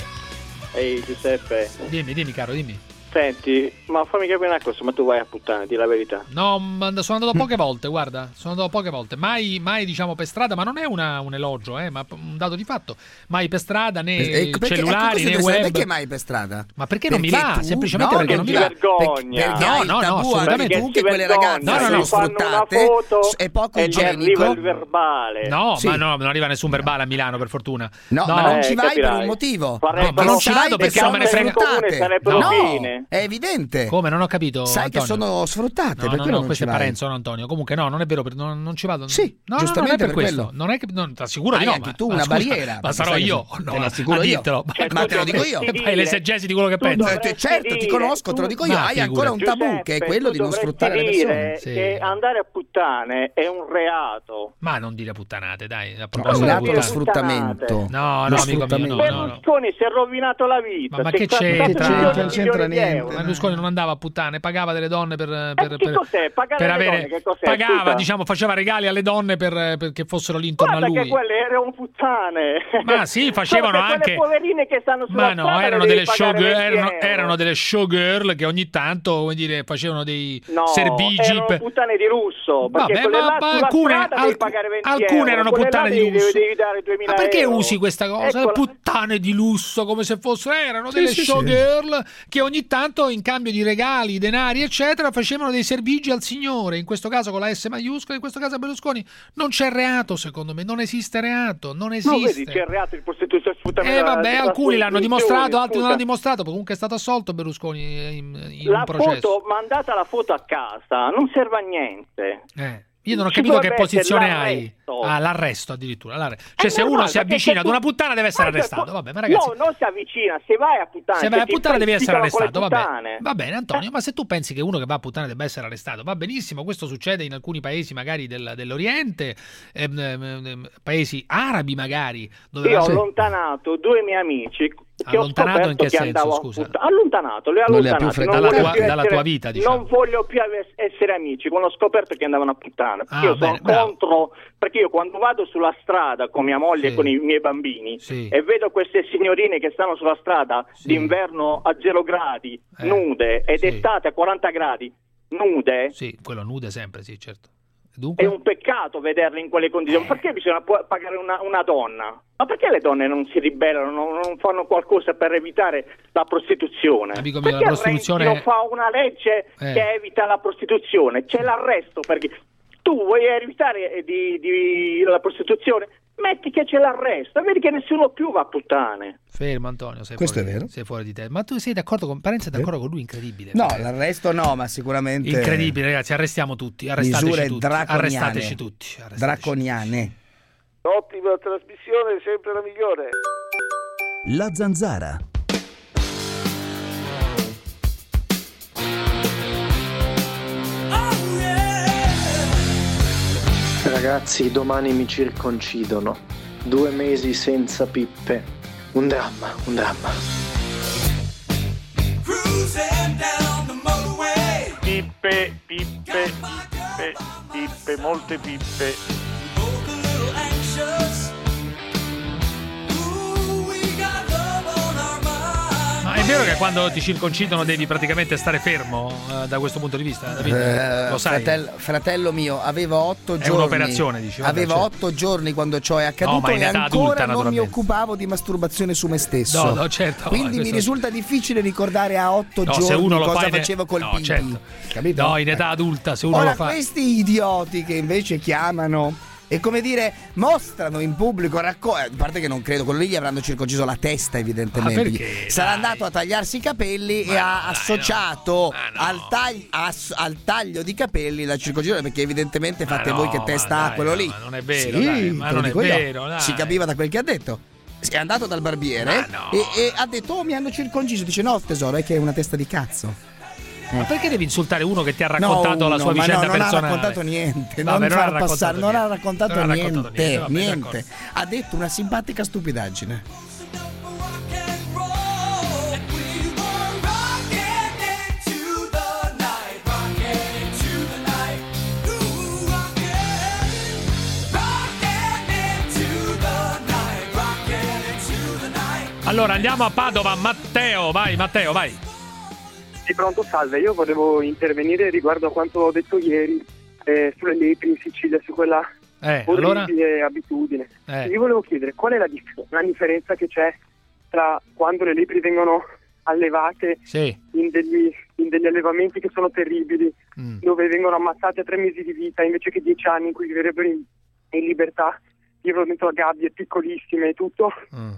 Ehi Giuseppe, Dimmi, dimmi caro, dimmi. senti, ma fammi capire una cosa, ma tu vai a puttane, di la verità. No, ma sono andato poche volte, guarda, sono andato poche volte, mai, mai diciamo per strada, ma non è una, un elogio, eh, ma un dato di fatto, mai per strada né Eh, perché- cellulari ecco, né così, web. Perché mai per strada? Ma perché non mi Perché va? tu- Semplicemente no, perché non non mi ti va. vergogna. Perché hai no, il no, no, tabù assolutamente. anche tu che quelle ragazze No, no, no. sono fanno una sfruttate, foto è poco e gli igienico. arriva il verbale. No, Sì. ma no, non arriva nessun verbale a Milano, per fortuna. No, ma non Eh, ci vai per capirai. un motivo. Farebbero- ma non ci vado perché non me ne frega. comune sarebbero No, fine. è evidente. Come? Non ho capito. Sai Antonio. che sono sfruttate, No, per no, quello no, non questo ci è vai. Parenzo, no, Antonio. Comunque no, non è vero, per- non, non ci vado. Sì, no, no, no, giustamente non è per, per questo. quello. Non è che non ti assicuro di Hai no. anche ma- tu ma una scusa, barriera, Ma sai sarò che- io. te No, l'assicuro a io. dirtelo. Ma te lo dico io. E fai l'esegesi di quello che Tu pensi. dovresti Certo, ti dire- conosco, te lo dico io. Ma Hai ancora un tabù Giuseppe, che è quello tu di non dovresti sfruttare le persone. dire Sì. che andare a puttane è un reato. Ma non dire puttanate, dai. A È proposito un di atto di puttanate. sfruttamento. No, Lo no, amico mio, no, sfruttamento. no, no. Berlusconi si è rovinato la vita. Ma, ma si è che cassato c'entra? milioni Non e c'entra milioni di niente. euro. Ma Berlusconi non andava a puttane, pagava delle donne per, per, Eh, che per- cos'è? Pagare per le avere, donne, che cos'è? pagava, Scusa. diciamo, faceva regali alle donne per, perché fossero lì intorno Guarda a lui. che quelle erano puttane. Ma sì, facevano Solo che anche. quelle poverine che stanno sulla Ma no, strada erano le delle, devi pagare showgirl, venti erano, euro. erano delle showgirl che ogni tanto, come dire, facevano dei No, servigi. erano per- puttane di lusso. Perché Vabbè, quelle ma- là ma sulla alcune- strada devi alc- pagare venti alcune euro. erano Quelle puttane là di devi- lusso. Devi dare duemila Ma perché euro. usi questa cosa? Eccola. Puttane di lusso, come se fossero. Erano Sì, delle sì, sì. showgirl che ogni tanto, in cambio di regali, denari, eccetera, facevano dei servigi al Signore. In questo caso con la S maiuscola, in questo caso a Berlusconi. Non c'è reato, secondo me. Non esiste reato. Non No, esiste. vedi, c'è il reato di prostituzione e sfruttamento. Eh della- vabbè, della alcuni l'hanno prostituzione, dimostrato, altri non scusa. l'hanno dimostrato. Comunque è stato assolto Berlusconi in, in La un processo. foto, mandata la foto a casa, non serve a niente. Eh, io non ho Ci capito che dovrebbe essere posizione hai. l'arresto. Ah, l'arresto addirittura. l'arre- Cioè, È se uno normale, si perché avvicina se ad tu- una puttana deve essere Ma se arrestato. tu- Vabbè, ma ragazzi. No, non si avvicina, se vai a puttane. Se vai a ti puttana devi essere fai- arrestato, con le va puttane. bene. Va bene, Antonio, ma se tu pensi che uno che va a puttane debba essere arrestato, va benissimo, questo succede in alcuni paesi magari del- dell'Oriente, ehm, ehm, ehm, paesi arabi magari, dove Io ho va- allontanato due miei amici che ho Allontanato scoperto in che che senso, andavo a scusa? puttane. Allontanato, li ho Non li ha più allontanati. fregati. non Dalla voglio tua- più dalla essere- tua vita, diciamo. Non voglio più ave- essere amici, quando ho scoperto che andavano a puttane. Ah, io bene, sono bravo. contro, perché io quando vado sulla strada con mia moglie Sì. e con i miei bambini Sì. e vedo queste signorine che stanno sulla strada d'inverno a zero gradi, Eh, nude, ed sì. estate a quaranta gradi, nude, Sì, quello nude sempre, sì, certo. è Dunque, un peccato vederle in quelle condizioni. Perché bisogna pu- pagare una, una donna? Ma perché le donne non si ribellano, non, non fanno qualcosa per evitare la prostituzione? Amico mio, la perché prostituzione- Renzi non fa una legge Eh. che evita la prostituzione? C'è l'arresto perché tu vuoi evitare di, di- la prostituzione? metti che ce l'arresta, vedi che nessuno più va a puttane. Fermo Antonio, sei Questo fuori, è vero. sei fuori di te. Ma tu sei d'accordo con Parenzo? È d'accordo con lui? Incredibile. No, perché... l'arresto no, ma sicuramente incredibile, ragazzi. Arrestiamo tutti. Arrestateci misure tutti. draconiane. Arrestateci tutti. Arrestateci. Draconiane. Ottima trasmissione, sempre la migliore. La Zanzara. Ragazzi, domani mi circoncidono. Due mesi senza pippe. Un dramma, un dramma. Pippe, pippe, pippe, pippe, molte pippe. Ma è vero che quando ti circoncidono devi praticamente stare fermo eh, da questo punto di vista? David? Eh, Lo sai? Fratello, fratello mio, avevo otto È giorni. un'operazione, dici, vabbè, Avevo certo. otto giorni quando ciò è accaduto No, ma in e età ancora adulta, non mi naturalmente. occupavo di masturbazione su me stesso. No, no, certo. Quindi questo- mi risulta difficile ricordare a otto No, se giorni uno lo cosa fa in- facevo col no, pipì. certo. Capito? No, in età adulta, se uno Ora, lo fa. questi idioti che invece chiamano e come dire mostrano in pubblico racco- a parte che non credo, quello lì gli avranno circonciso la testa evidentemente. Ma perché? Sarà Dai. andato a tagliarsi i capelli e ha associato al, tagli- ass- al taglio di capelli la circoncisione, perché evidentemente fate no, voi che ma testa dai, ha quello no, lì. ma non è vero, Sì, dai, ma te lo non è dico io. vero, dai. Si capiva da quel che ha detto. È andato dal barbiere e, e ha detto: oh, mi hanno circonciso. Dice: no tesoro, è che è una testa di cazzo. Ma perché devi insultare uno che ti ha raccontato No, la sua no, ma vicenda no, non personale? ha raccontato niente. Vabbè, non non ha far raccontato passare, non niente. ha raccontato Non ha niente. raccontato niente, vabbè, niente. d'accordo. Ha detto una simpatica stupidaggine. Allora andiamo a Padova, Matteo, vai Matteo, vai. Sì, pronto, salve. Io volevo intervenire riguardo a quanto ho detto ieri eh, sulle lepri in Sicilia, su quella Eh, orribile allora? abitudine. Eh. Io volevo chiedere qual è la, dif- la differenza che c'è tra quando le lepri vengono allevate Sì. in, degli, in degli allevamenti che sono terribili, Mm. dove vengono ammazzate a tre mesi di vita invece che dieci anni in cui vivrebbero in, in libertà, vivono dentro a gabbie piccolissime e tutto, Mm.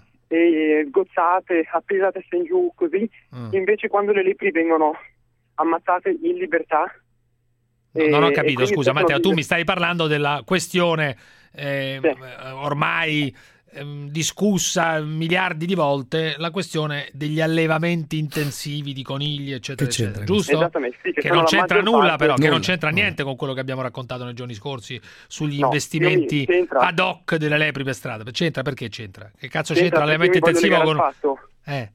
e gozzate, appese a testa in giù, così. Mm. Invece quando le lepri vengono ammazzate in libertà. No, e- non ho e capito, quindi scusa possono Matteo, tu vivere- mi stai parlando della questione eh, ormai ehm, discussa miliardi di volte, la questione degli allevamenti intensivi di conigli, eccetera, Che c'entra eccetera, questo? giusto? Esattamente, sì, che che sono non la c'entra maggior nulla parte- però, che non Nulla. c'entra niente con quello che abbiamo raccontato nei giorni scorsi sugli No, investimenti io mi- c'entra. ad hoc delle lepri per strada. C'entra perché c'entra? Che cazzo C'entra c'entra l'allevamento perché io mi intensivo voglio con... legare al fatto Eh,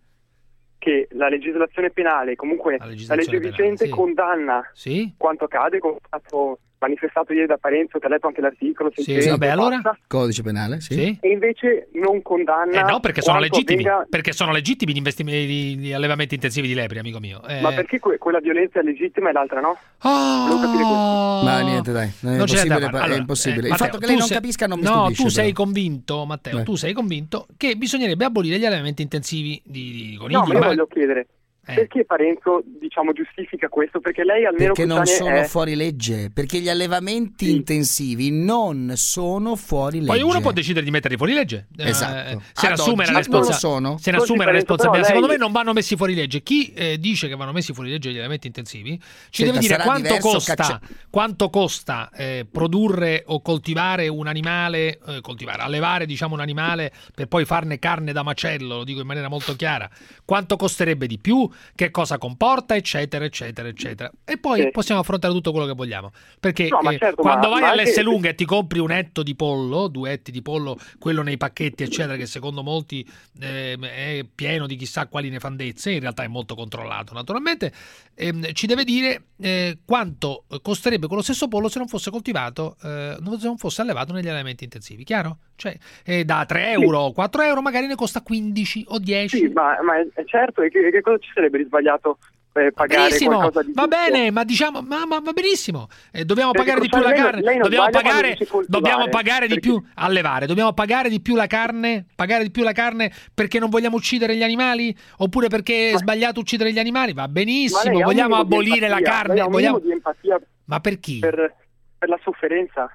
che la legislazione penale, comunque la, legislazione legge penale, vigente sì. condanna Sì? quanto accade, come è stato manifestato ieri da Parenzo, che ha letto anche l'articolo. Sì, seicento, vabbè, allora? passa, Codice penale, sì. Sì? E invece non condanna. Eh no, perché sono quanto legittimi, avvenga- perché sono legittimi gli, investimenti, gli allevamenti intensivi di lepri, amico mio. Eh, Ma perché que- quella violenza è legittima e l'altra no? Oh! Volevo capire questo. Ma niente, dai, è Non c'è da impossibile. fare. è Allora, impossibile. eh, Il Matteo, fatto che tu lei non sei- capisca non mi no, stupisce. tu sei però. convinto, Matteo, Eh. tu sei convinto che bisognerebbe abolire gli allevamenti intensivi di, di conigli. No, ma io ma- voglio chiedere. Eh. Perché Parenzo, diciamo, giustifica questo? Perché lei almeno Perché non quest'anno sono è... fuori legge, perché gli allevamenti intensivi non sono fuori legge. Poi uno può decidere di metterli fuori legge. Eh, Esatto. se ne Ad assume oggi la non lo responsabilità. sono. Se ne Così, assume la Parenzo, responsabilità. però Secondo lei- me non vanno messi fuori legge. Chi eh, dice che vanno messi fuori legge gli allevamenti intensivi ci Senta, deve dire sarà quanto diverso costa, caccia- quanto costa eh, produrre o coltivare un animale, eh, coltivare, allevare diciamo un animale per poi farne carne da macello, lo dico in maniera molto chiara. Quanto costerebbe di più, che cosa comporta, eccetera, eccetera, eccetera. E poi Sì. possiamo affrontare tutto quello che vogliamo. Perché No, ma eh, certo, quando ma- vai ma all'S anche- lunga e ti compri un etto di pollo, due etti di pollo, quello nei pacchetti, eccetera, che secondo molti eh, è pieno di chissà quali nefandezze, in realtà è molto controllato, naturalmente, ehm, ci deve dire eh, quanto costerebbe quello stesso pollo se non fosse coltivato, eh, se non fosse allevato negli allevamenti intensivi, chiaro? Cioè, eh, da tre euro o quattro euro magari ne costa quindici o dieci. Sì, ma, ma è, è certo, e che, che cosa ci sarebbe di sbagliato eh, pagare Benissimo, qualcosa di va giusto? bene, ma diciamo, ma, ma va benissimo. Eh, dobbiamo Perché pagare di più la lei non- carne, lei non dobbiamo sbaglia quando pagare, dice coltivare, dobbiamo pagare di perché- più allevare, dobbiamo pagare di più la carne, pagare di più la carne perché non vogliamo uccidere gli animali oppure perché è sbagliato uccidere gli animali, va Ma benissimo, lei ha un vogliamo minimo di abolire la empatia, carne, lei ha un vogliamo... minimo di empatia Ma per chi? per, per la sofferenza.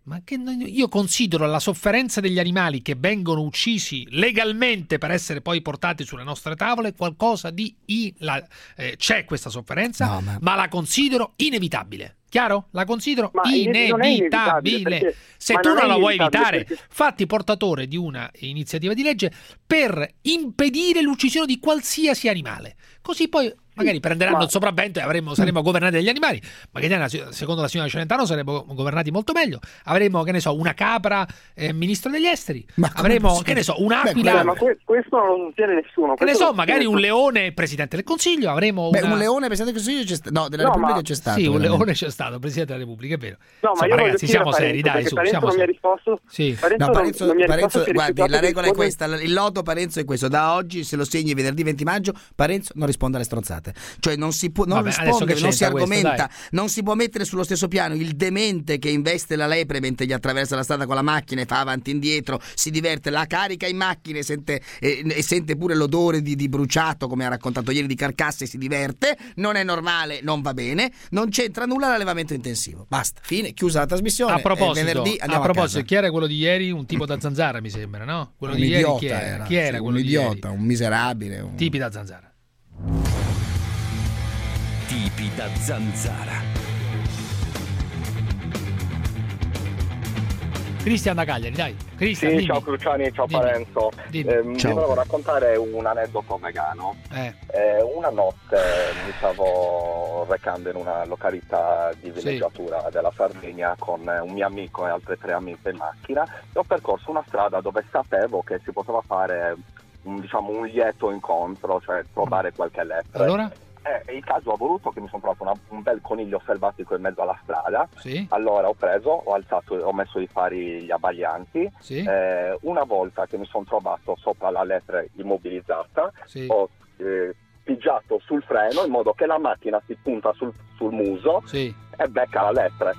Ma che io considero la sofferenza degli animali che vengono uccisi legalmente per essere poi portati sulle nostre tavole qualcosa di... I, la, eh, c'è questa sofferenza, no, ma... ma la considero inevitabile. Chiaro? La considero ma inevitabile. Se tu non, non la vuoi evitare, perché... fatti portatore di una iniziativa di legge per impedire l'uccisione di qualsiasi animale. Così poi magari prenderanno ma... il sopravvento e avremo, saremo governati dagli animali. Magari secondo la signora Celentano saremo governati molto meglio. Avremo, che ne so, una capra eh, ministro degli esteri. Ma avremo, che ne so, un'aquila. Beh, ma questo non tiene nessuno. Che ne so, magari un leone presidente del Consiglio. Avremo Beh, una... un leone presidente del Consiglio c'è sta... no, della no, Repubblica ma... c'è stato. Sì, un veramente. leone c'è stato, presidente della Repubblica, è vero. No, Insomma, ma io ragazzi, siamo seri, dai, su, Parenzo siamo non seri. Mi ha risposto, sì. Parenzo no, Parenzo, non, non Parenzo guardi, la regola è rispondere... questa, il loto Parenzo è questo, da oggi se lo segni venerdì venti maggio, Parenzo non risponde alle stronzate. Cioè non si può non Vabbè, rispondere, non si argomenta, questo, non si può mettere sullo stesso piano il demente che investe la lepre mentre gli attraversa la strada con la macchina e fa avanti e indietro, si diverte, la carica in macchina e sente, e, e sente pure l'odore di, di bruciato, come ha raccontato ieri, di carcasse, e si diverte, non è normale, non va bene, non c'entra nulla l'allevamento intensivo. Basta, fine, chiusa la trasmissione. A proposito, venerdì a proposito, a chi era quello di ieri? Un tipo da zanzara, mi sembra, no? Quello un di ieri idiota chi era? era, Chi era sì, quello un di idiota, ieri? un miserabile, un... Tipi da zanzara. Tipi da zanzara. Cristian da Cagliari, dai. Cristian, sì, dimmi. ciao Cruciani, ciao dimmi. Parenzo. Dimmi. Eh, Ciao. Vi volevo raccontare un aneddoto vegano. Eh. Eh, una notte mi stavo recando in una località di villeggiatura sì. della Sardegna con un mio amico e altre tre amiche in macchina e ho percorso una strada dove sapevo che si poteva fare un, diciamo, un lieto incontro, cioè trovare qualche lepre. Allora? Eh, il caso ha voluto che mi sono trovato una, un bel coniglio selvatico in mezzo alla strada. Sì. Allora ho preso, ho alzato, ho messo i fari gli abbaglianti. Sì. Eh, una volta che mi sono trovato sopra la lepre immobilizzata, sì. ho eh, pigiato sul freno in modo che la macchina si punta sul, sul muso sì. e becca la lepre.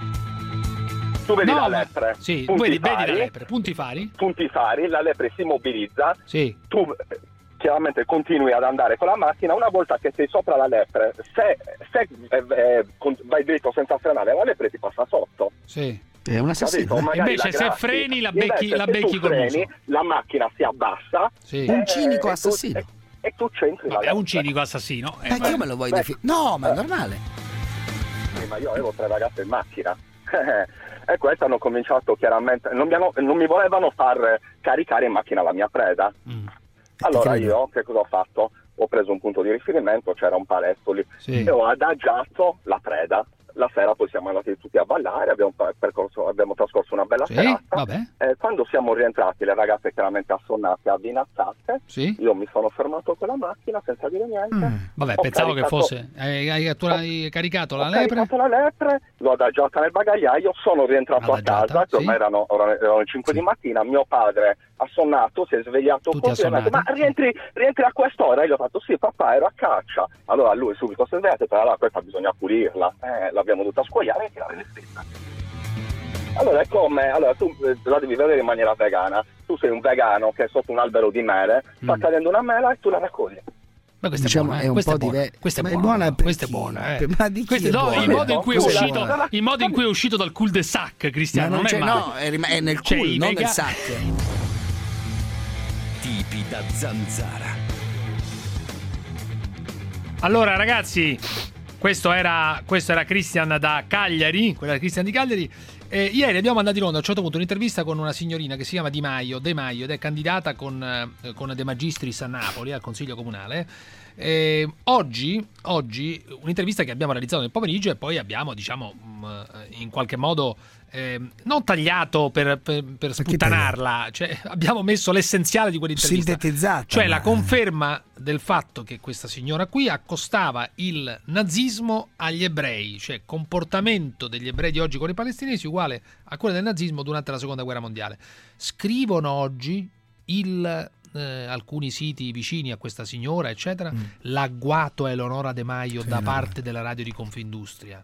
Tu vedi no, la ma... lepre, sì. punti vedi, fari, vedi la lepre, punti fari, punti fari, la lepre si immobilizza. Sì. Tu chiaramente continui ad andare con la macchina. Una volta che sei sopra la lepre, se, se eh, eh, vai dritto senza frenare, la lepre ti passa sotto. Sì. È un assassino. la Invece se grassi, freni la becchi, invece, la se becchi tu col freni, muso. la macchina si abbassa. Sì. Un cinico e assassino. Tu, e, e tu c'entri la È un cinico assassino. Eh, ma come lo vuoi definire? No, ma è normale. Sì, ma io avevo tre ragazze in macchina. E queste hanno cominciato chiaramente, non mi, hanno, non mi volevano far caricare in macchina la mia preda. Mm. Allora io che cosa ho fatto? Ho preso un punto di riferimento, c'era un paletto lì, sì. e ho adagiato la preda. La sera poi siamo andati tutti a ballare, abbiamo, percorso, abbiamo trascorso una bella sì, serata. vabbè. Eh, quando siamo rientrati, le ragazze chiaramente assonnate, avvinazzate, sì. io mi sono fermato con la macchina senza dire niente. Mm. Vabbè, ho pensavo caricato, che fosse... Hai, hai, tu hai caricato la ho lepre? caricato la lepre, l'ho adagiata nel bagagliaio, sono rientrato Adagiata, a casa, che sì. ormai erano, erano le cinque sì. di mattina, mio padre assonnato, si è svegliato Tutti così, ma rientri, rientri a quest'ora? E io ho fatto sì papà, ero a caccia. Allora lui subito si è svegliato e ha detto allora questa bisogna pulirla, eh, l'abbiamo dovuta scuoiare e tirare le stesse. Allora è come, allora tu la devi vedere in maniera vegana, tu sei un vegano che è sotto un albero di mele, sta mm. cadendo una mela e tu la raccogli. Ma questa diciamo, è buona, è un questa po' è buona, diverso. questa è ma buona, è buona per questa è chi? buona, eh. Ma di chi Questa, è no, buona? il modo in cui è Questa è uscito, buona. il modo in cui è uscito dal cul de sac, Cristiano, Ma non, non, c'è, è male. no, è, rim- è nel Cioè, culo, non vega... nel sac. Tipi da zanzara. Allora, ragazzi, questo era, questo era Cristian da Cagliari, quella era Cristian di Cagliari. Eh, ieri abbiamo mandato in onda a un certo punto un'intervista con una signorina che si chiama Di Maio, De Maio ed è candidata con, eh, con De Magistris a Napoli, al Consiglio Comunale. Eh, oggi, oggi un'intervista che abbiamo realizzato nel pomeriggio e poi abbiamo, diciamo, in qualche modo eh, non tagliato per, per, per sputtanarla, cioè abbiamo messo l'essenziale di quell'intervista, sintetizzata, cioè ma... la conferma del fatto che questa signora qui accostava il nazismo agli ebrei, cioè comportamento degli ebrei di oggi con i palestinesi uguale a quello del nazismo durante la seconda guerra mondiale. Scrivono oggi il Eh, alcuni siti vicini a questa signora eccetera mm. l'agguato a Eleonora De Maio sì, da no. parte della radio di Confindustria.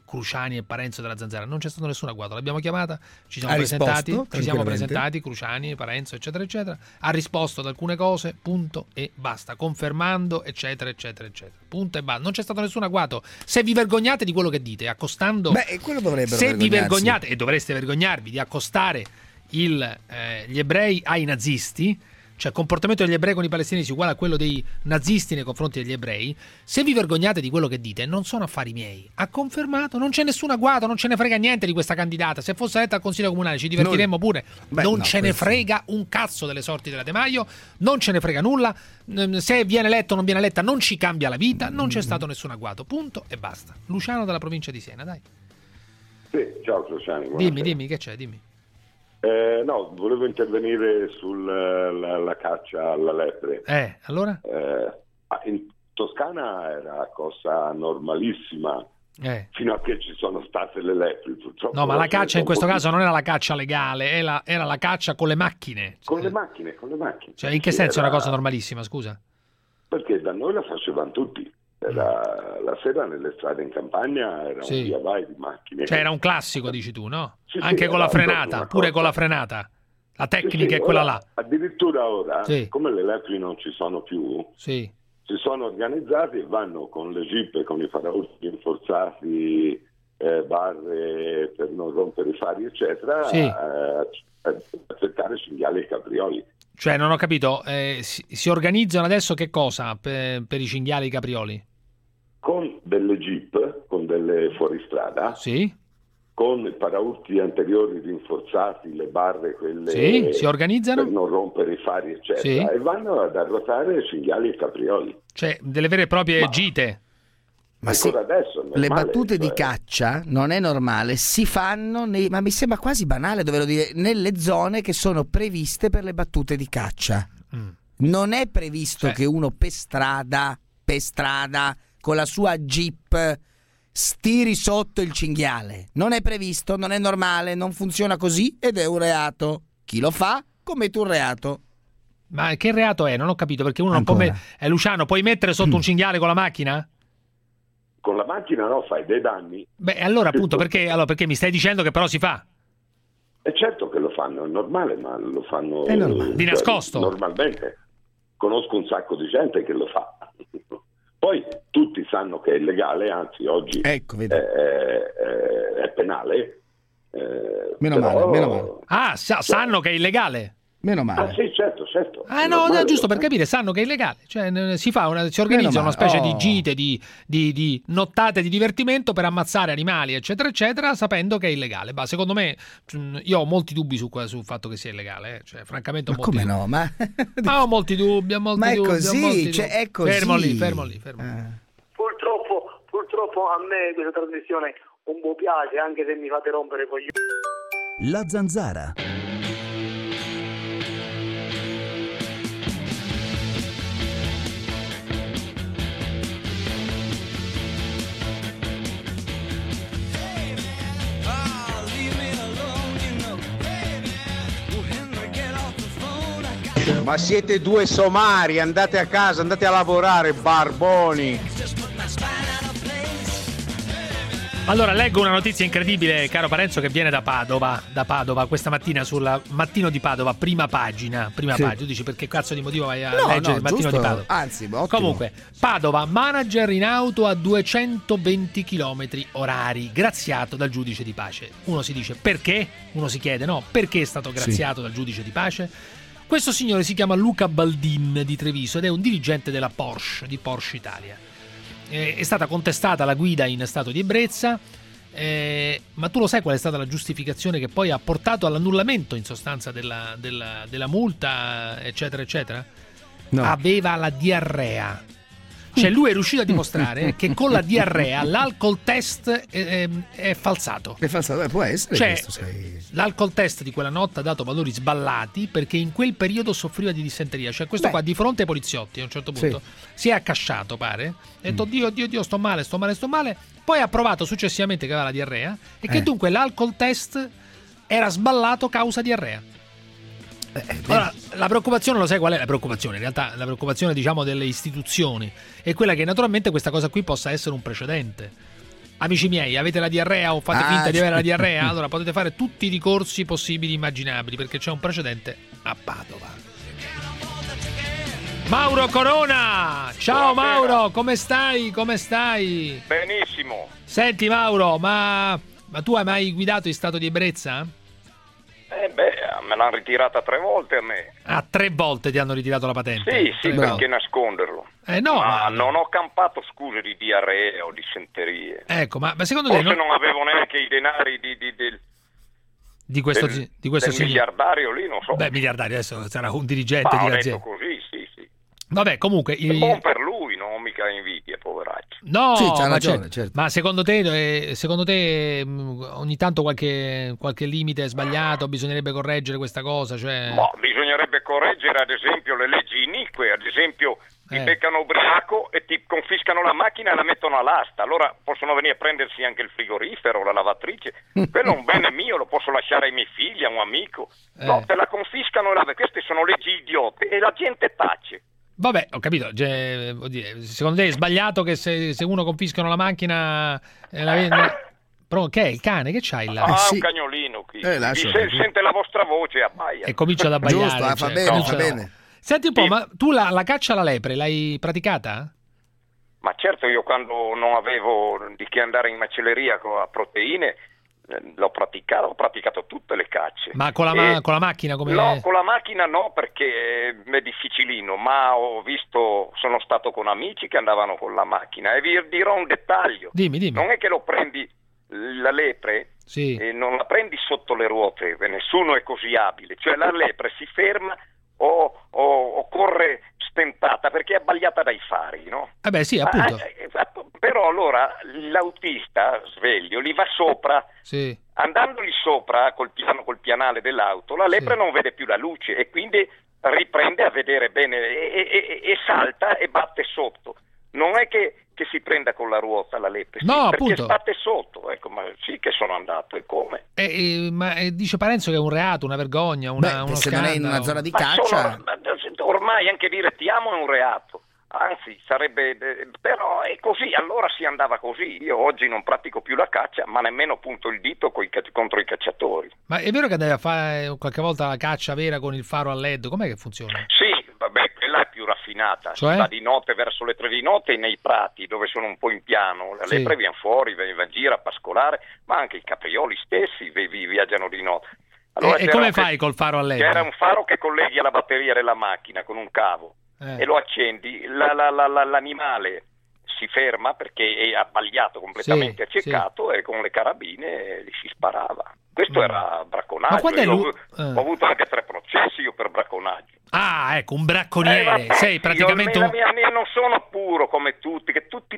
Cruciani e Parenzo della Zanzara. Non c'è stato nessun agguato, l'abbiamo chiamata, ci siamo Ha presentati, risposto, ci siamo tranquillamente. presentati, Cruciani, Parenzo, eccetera, eccetera. Ha risposto ad alcune cose, punto e basta, confermando, eccetera, eccetera, eccetera. Punto e basta. Non c'è stato nessun agguato. Se vi vergognate di quello che dite, accostando. Beh, quello dovrebbero Se vi vergognarsi. vergognate, e dovreste vergognarvi, di accostare il, eh, gli ebrei ai nazisti, cioè il comportamento degli ebrei con i palestinesi uguale a quello dei nazisti nei confronti degli ebrei, se vi vergognate di quello che dite, non sono affari miei. Ha confermato, non c'è nessun agguato, non ce ne frega niente di questa candidata. Se fosse eletta al Consiglio Comunale ci divertiremmo pure. Beh, non no, ce ne questo- frega un cazzo delle sorti della De Maio, non ce ne frega nulla. Mm, Se viene eletto o non viene eletta non ci cambia la vita, non c'è stato nessun agguato. Punto e basta. Luciano dalla provincia di Siena, dai. Sì, ciao Cruciani. Dimmi, dimmi, che c'è, dimmi. Eh, no, volevo intervenire sulla la, la caccia alla lepre. Eh, allora? Eh, in Toscana era cosa normalissima Eh. fino a che ci sono state le lepri, purtroppo. No, ma la adesso caccia in è un questo po' caso non era la caccia legale, era, era la caccia con le macchine. Con le macchine, con le macchine. Cioè, in che Sì, senso è una era- cosa normalissima, scusa? Perché da noi la facevano tutti. Era, la sera nelle strade in campagna era Sì. un via vai di macchine. Cioè era un classico, dici tu, no? Sì, sì, Anche con era la frenata, proprio una pure cosa. con la frenata. La Sì, tecnica sì, è quella ora- là. Addirittura ora, Sì. come le lepri non ci sono più, Sì. si sono organizzati e vanno con le jeep e con i paraurti rinforzati, eh, barre per non rompere i fari, eccetera, Sì. eh, a cercare cinghiali e caprioli. Cioè, non ho capito, eh, si, si organizzano adesso che cosa per, per i cinghiali e i caprioli? Con delle jeep, con delle fuoristrada, Sì. con i paraurti anteriori rinforzati, le barre, quelle Sì, si organizzano? per non rompere i fari, eccetera, Sì. e vanno ad arrotare cinghiali e caprioli. Cioè, delle vere e proprie Ma- gite. Ma Ancora sì, adesso è le normale, battute di cioè. caccia non è normale, si fanno nei, ma mi sembra quasi banale doverlo dire, nelle zone che sono previste per le battute di caccia. Mm. Non è previsto Cioè. che uno per strada, per strada con la sua jeep stiri sotto il cinghiale. Non è previsto, non è normale, non funziona così ed è un reato. Chi lo fa commette un reato. Ma che reato è? Non ho capito, perché uno non può... Ancora. me- eh, Luciano, puoi mettere sotto un cinghiale con la macchina? Con la macchina no, fai dei danni. Beh, allora appunto, perché, allora, perché mi stai dicendo che però si fa? È certo che lo fanno, è normale, ma lo fanno È normale. Di cioè, nascosto? Normalmente. Conosco un sacco di gente che lo fa. Poi tutti sanno che è illegale, anzi oggi Ecco, è, è- è penale. eh, Meno però- male, meno male. Ah, sa- sanno che è illegale? Meno Ah male. sì, certo, certo. Ah È no, normale, no, giusto lo per capire, sanno che è illegale. Cioè, n- si fa una, si organizza Meno una male. specie Oh. di gite, di, di- di nottate di divertimento per ammazzare animali, eccetera, eccetera, sapendo che è illegale. Ma secondo me, mh, io ho molti dubbi su que- sul fatto che sia illegale. eh. Cioè, francamente, ho Ma molti come dubbi. no? Ma, Ma ho molti dubbi, ho molti Ma è dubbi. ho così, molti cioè, dubbi. è così. Fermo lì, fermo lì, fermo lì. Eh. Purtroppo, purtroppo a me questa trasmissione un po' piace, anche se mi fate rompere i coglioni. La Zanzara. Ma siete due somari, andate a casa, andate a lavorare, barboni. Allora, leggo una notizia incredibile, caro Parenzo, che viene da Padova, da Padova questa mattina sul Mattino di Padova, prima pagina, prima Sì. pagina. Tu dici perché cazzo di motivo vai a No, leggere no, il Mattino giusto, di Padova? anzi, ottimo. Comunque, Padova, manager in auto a duecentoventi chilometri orari, graziato dal giudice di pace. Uno si dice perché? Uno si chiede, no, perché è stato graziato dal giudice di pace? Questo signore si chiama Luca Baldin di Treviso ed è un dirigente della Porsche, di Porsche Italia. Eh, è stata contestata la guida in stato di ebbrezza, eh, ma tu lo sai qual è stata la giustificazione che poi ha portato all'annullamento in sostanza della, della, della multa, eccetera, eccetera? No. Aveva la diarrea. Cioè lui è riuscito a dimostrare che con la diarrea l'alcol test è, è, è falsato. È falsato, eh, può essere Cioè, questo, sai. l'alcol test di quella notte ha dato valori sballati perché in quel periodo soffriva di dissenteria. Cioè questo Beh. qua di fronte ai poliziotti a un certo punto si è accasciato, pare, ha detto Dio, Dio, Dio, sto male, sto male, sto male. Poi ha provato successivamente che aveva la diarrea e che Eh. dunque l'alcol test era sballato causa diarrea. Allora, la preoccupazione, lo sai qual è la preoccupazione? In realtà la preoccupazione, diciamo, delle istituzioni è quella che naturalmente questa cosa qui possa essere un precedente. amici miei, avete la diarrea o fate Ah, finta di avere la sì. diarrea, allora potete fare tutti i ricorsi possibili e immaginabili, perché c'è un precedente a Padova. Mauro Corona! Ciao Buonasera. Mauro, come stai? Come stai? Benissimo. Senti Mauro, ma, ma tu hai mai guidato in stato di ebbrezza? Eh beh, me l'hanno ritirata tre volte a me. Ah, tre volte ti hanno ritirato la patente. Sì, sì, Tre perché volte. nasconderlo? Eh no, ma ma- non ho campato scuse di diarrea o di senterie. Ecco, ma, ma secondo te Forse non- non avevo neanche i denari di, di- del, di questo, del- di questo del signore? miliardario lì, non so. Beh, miliardario adesso sarà un dirigente Ma di ho detto un'azienda. così, sì, sì. Vabbè, comunque È il- buon per lui, non ho mica invidia, poveraccio. No, Sì, c'ha ma, ragione, certo. certo. Ma secondo te, eh, secondo te mh, ogni tanto qualche, qualche limite è sbagliato, bisognerebbe correggere questa cosa? Cioè... Ma bisognerebbe correggere ad esempio le leggi inique, ad esempio ti Eh. beccano ubriaco e ti confiscano la macchina e la mettono all'asta, allora possono venire a prendersi anche il frigorifero, la lavatrice, quello è un bene mio, lo posso lasciare ai miei figli, a un amico, no, Eh. te la confiscano e la... queste sono leggi idiote e la gente tace. Vabbè, ho capito. Cioè, vuol dire, secondo te è sbagliato che se, se uno confiscano la macchina... eh, la vende- Però che è il cane? Che c'hai là? Ah, un cagnolino qui, Eh, Vi lascia- se- sente la vostra voce e abbaia. E comincia ad abbaiare. Giusto, ah, fa cioè, bene, comincia fa ad- bene. Senti un po', ma tu la, la caccia alla lepre l'hai praticata? Ma certo, io quando non avevo di che andare in macelleria con a proteine, eh, l'ho praticato, ho praticato tutte le cacce. Ma con la, ma- E- con la macchina come... No, con la macchina no, perché è difficilino, ma ho visto, sono stato con amici che andavano con la macchina e vi dirò un dettaglio. Dimmi, dimmi. Non è che lo prendi la lepre Sì. e non la prendi sotto le ruote, nessuno è così abile, cioè la lepre si ferma o, o- o corre stentata perché è abbagliata dai fari, no? Eh beh, sì, appunto. Ah, eh, eh, però allora l'autista sveglio li va sopra, Sì. andandogli sopra col piano col pianale dell'auto, la lepre non vede più la luce e quindi riprende a vedere bene e, e- e- e salta e batte sotto. Non è che, che si prenda con la ruota la lepre, sì, No, perché appunto. sbatte sotto, ecco, ma sì che sono andato e come? Eh, eh, ma eh, dice Parenzo che è un reato, una vergogna, una, Beh, uno se non è in scandalo. una zona di Ma caccia... sono- ma- ormai anche dire ti amo è un reato, anzi sarebbe, eh, però è così, allora si andava così. Io oggi non pratico più la caccia, ma nemmeno punto il dito coi ca- contro i cacciatori. Ma è vero che andavi a fare qualche volta la caccia vera con il faro a L E D? Com'è che funziona? Sì, vabbè, quella è più raffinata, Cioè? si va di notte verso le tre di notte nei prati dove sono un po' in piano, le Sì. lepre viene fuori, va in giro a pascolare, ma anche i caprioli stessi vi- vi- viaggiano di notte. Allora e e c'era come un- fai col faro a L E D? C'era un faro che colleghi alla batteria della macchina con un cavo Eh. e lo accendi, la- la- la- la- l'animale si ferma perché è abbagliato, completamente Sì, accecato e con le carabine gli si sparava. Questo Mm. era bracconaggio. Ma quando è Io ho, lui- avuto- eh. ho avuto anche tre processi io per bracconaggio. Ah, ecco, un Eh, bracconiere. vabbè, Sei io praticamente nella un... mia- mia- non sono puro come tutti, che tutti,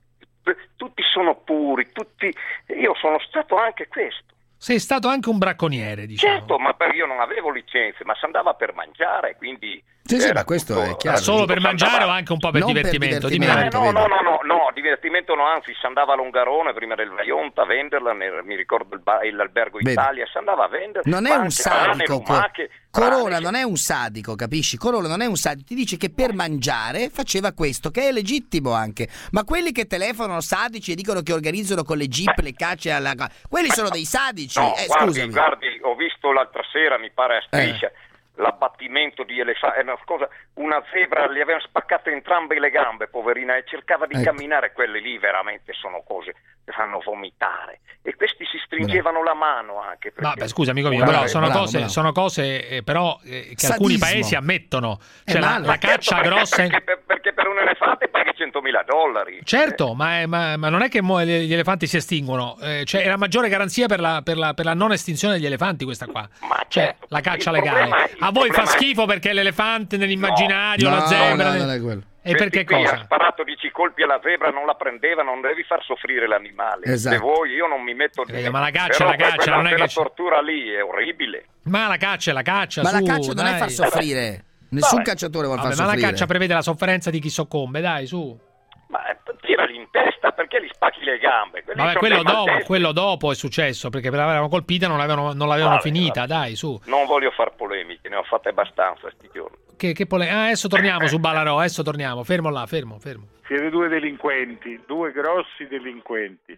tutti sono puri, tutti. Io sono stato anche questo. Sei stato anche un bracconiere, diciamo. Certo, ma per- io non avevo licenze, ma si andava per mangiare, quindi... Sì, sì, era ma questo tutto- è chiaro. Solo per si mangiare andava- o anche un po' per Non per divertimento? Dimmi divertimento. la Eh, verità. no, no, no, no, no, divertimento no, anzi si andava a Longarone prima del Vaionta a venderla, nel- mi ricordo il ba- l'albergo Vedi. Italia, si andava a vendere. Non è ma un anche rane, sadico, Co- lumache, Corona rane, non è un sadico, capisci? Corona non è un sadico, ti dice che per mangiare faceva questo, che è legittimo anche. Ma quelli che telefonano sadici e dicono che organizzano con le jeep le cacce alla... quelli sono dei sadici. No, eh, guardi, scusami. guardi, ho visto l'altra sera, mi pare a Striscia, l'abbattimento di elefanti, eh, no, scusa, una zebra, gli avevano spaccato entrambe le gambe, poverina, e cercava di Ecco. camminare, quelle lì veramente sono cose che fanno vomitare. E questi si stringevano la mano anche. Perché... Vabbè, scusa amico mio, Bravo, però sono bravo, cose, bravo. sono cose eh, però eh, che alcuni Sadismo. paesi ammettono. È Cioè la, male. la caccia Certo, grossa... perché, perché, perché per un elefante paghi centomila dollari. Certo, ma, è- ma- ma non è che mo gli elefanti si estinguono, eh, cioè è la maggiore garanzia per la, per la- per la non estinzione degli elefanti questa qua. Ma Cioè certo, la caccia il legale. problema è- il A voi fa problema è- schifo perché l'elefante nell'immaginario, No, la zebra... no, nel- non è quello. E perché Questi qui cosa? ha sparato dieci colpi alla zebra, non la prendeva, non devi far soffrire l'animale. Esatto. Se vuoi io non mi metto di Eh, ma la caccia, Però la caccia, quella, non è quella che- tortura lì è orribile. Ma la caccia è la caccia, Ma su, la caccia non dai. è far soffrire. Nessun Vabbè. cacciatore vuole Vabbè, far ma la soffrire. caccia prevede la sofferenza di chi soccombe, dai, su. Ma eh, tirali in testa perché gli spacchi le gambe. Quelli Vabbè, sono quello dei dopo, maltesi. quello dopo è successo, perché per l'avevano colpita non l'avevano, non l'avevano Vabbè, finita, vabbè. dai, su. Non voglio far polemiche, ne ho fatte abbastanza sti giorni. che, che pole... ah, adesso torniamo su Ballarò, adesso torniamo, fermo là, fermo, fermo. Siete due delinquenti, due grossi delinquenti.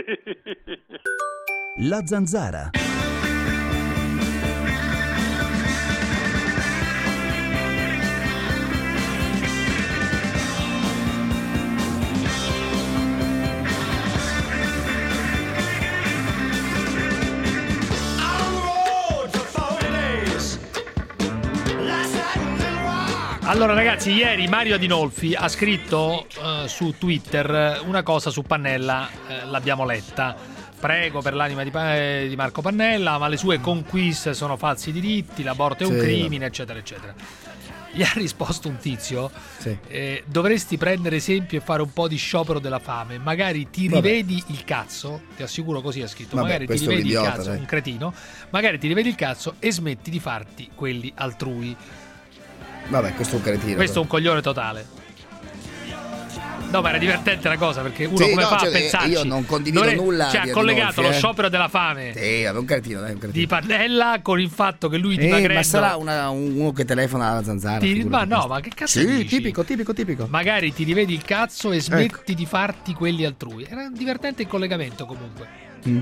La Zanzara. Allora ragazzi, ieri Mario Adinolfi ha scritto uh, su Twitter una cosa su Pannella, eh, l'abbiamo letta. Prego per l'anima di, pa- di Marco Pannella, ma le sue conquiste sono falsi diritti, l'aborto è un sì, crimine, eccetera, eccetera. Gli ha risposto un tizio, sì. eh, dovresti prendere esempio e fare un po' di sciopero della fame, magari ti rivedi Vabbè. il cazzo, ti assicuro così ha scritto, Vabbè, magari ti rivedi idiota, il cazzo, dai. un cretino, magari ti rivedi il cazzo e smetti di farti quelli altrui. Vabbè, questo è un cretino. Questo è un coglione totale. No, ma era divertente la cosa, perché uno sì, come no, fa cioè, a pensarci? Io non condivido non è, nulla. Cioè, ha collegato Adinolfi, lo eh. sciopero della fame sì, vabbè, un cretino, dai, un cretino. di Pannella con il fatto che lui eh, dimagrendo. Ma sarà una, uno che telefona alla Zanzara. Ti, ma no, ma che cazzo sì, dici? tipico, tipico, tipico. Magari ti rivedi il cazzo e smetti ecco. di farti quelli altrui. Era divertente il collegamento comunque. Mm.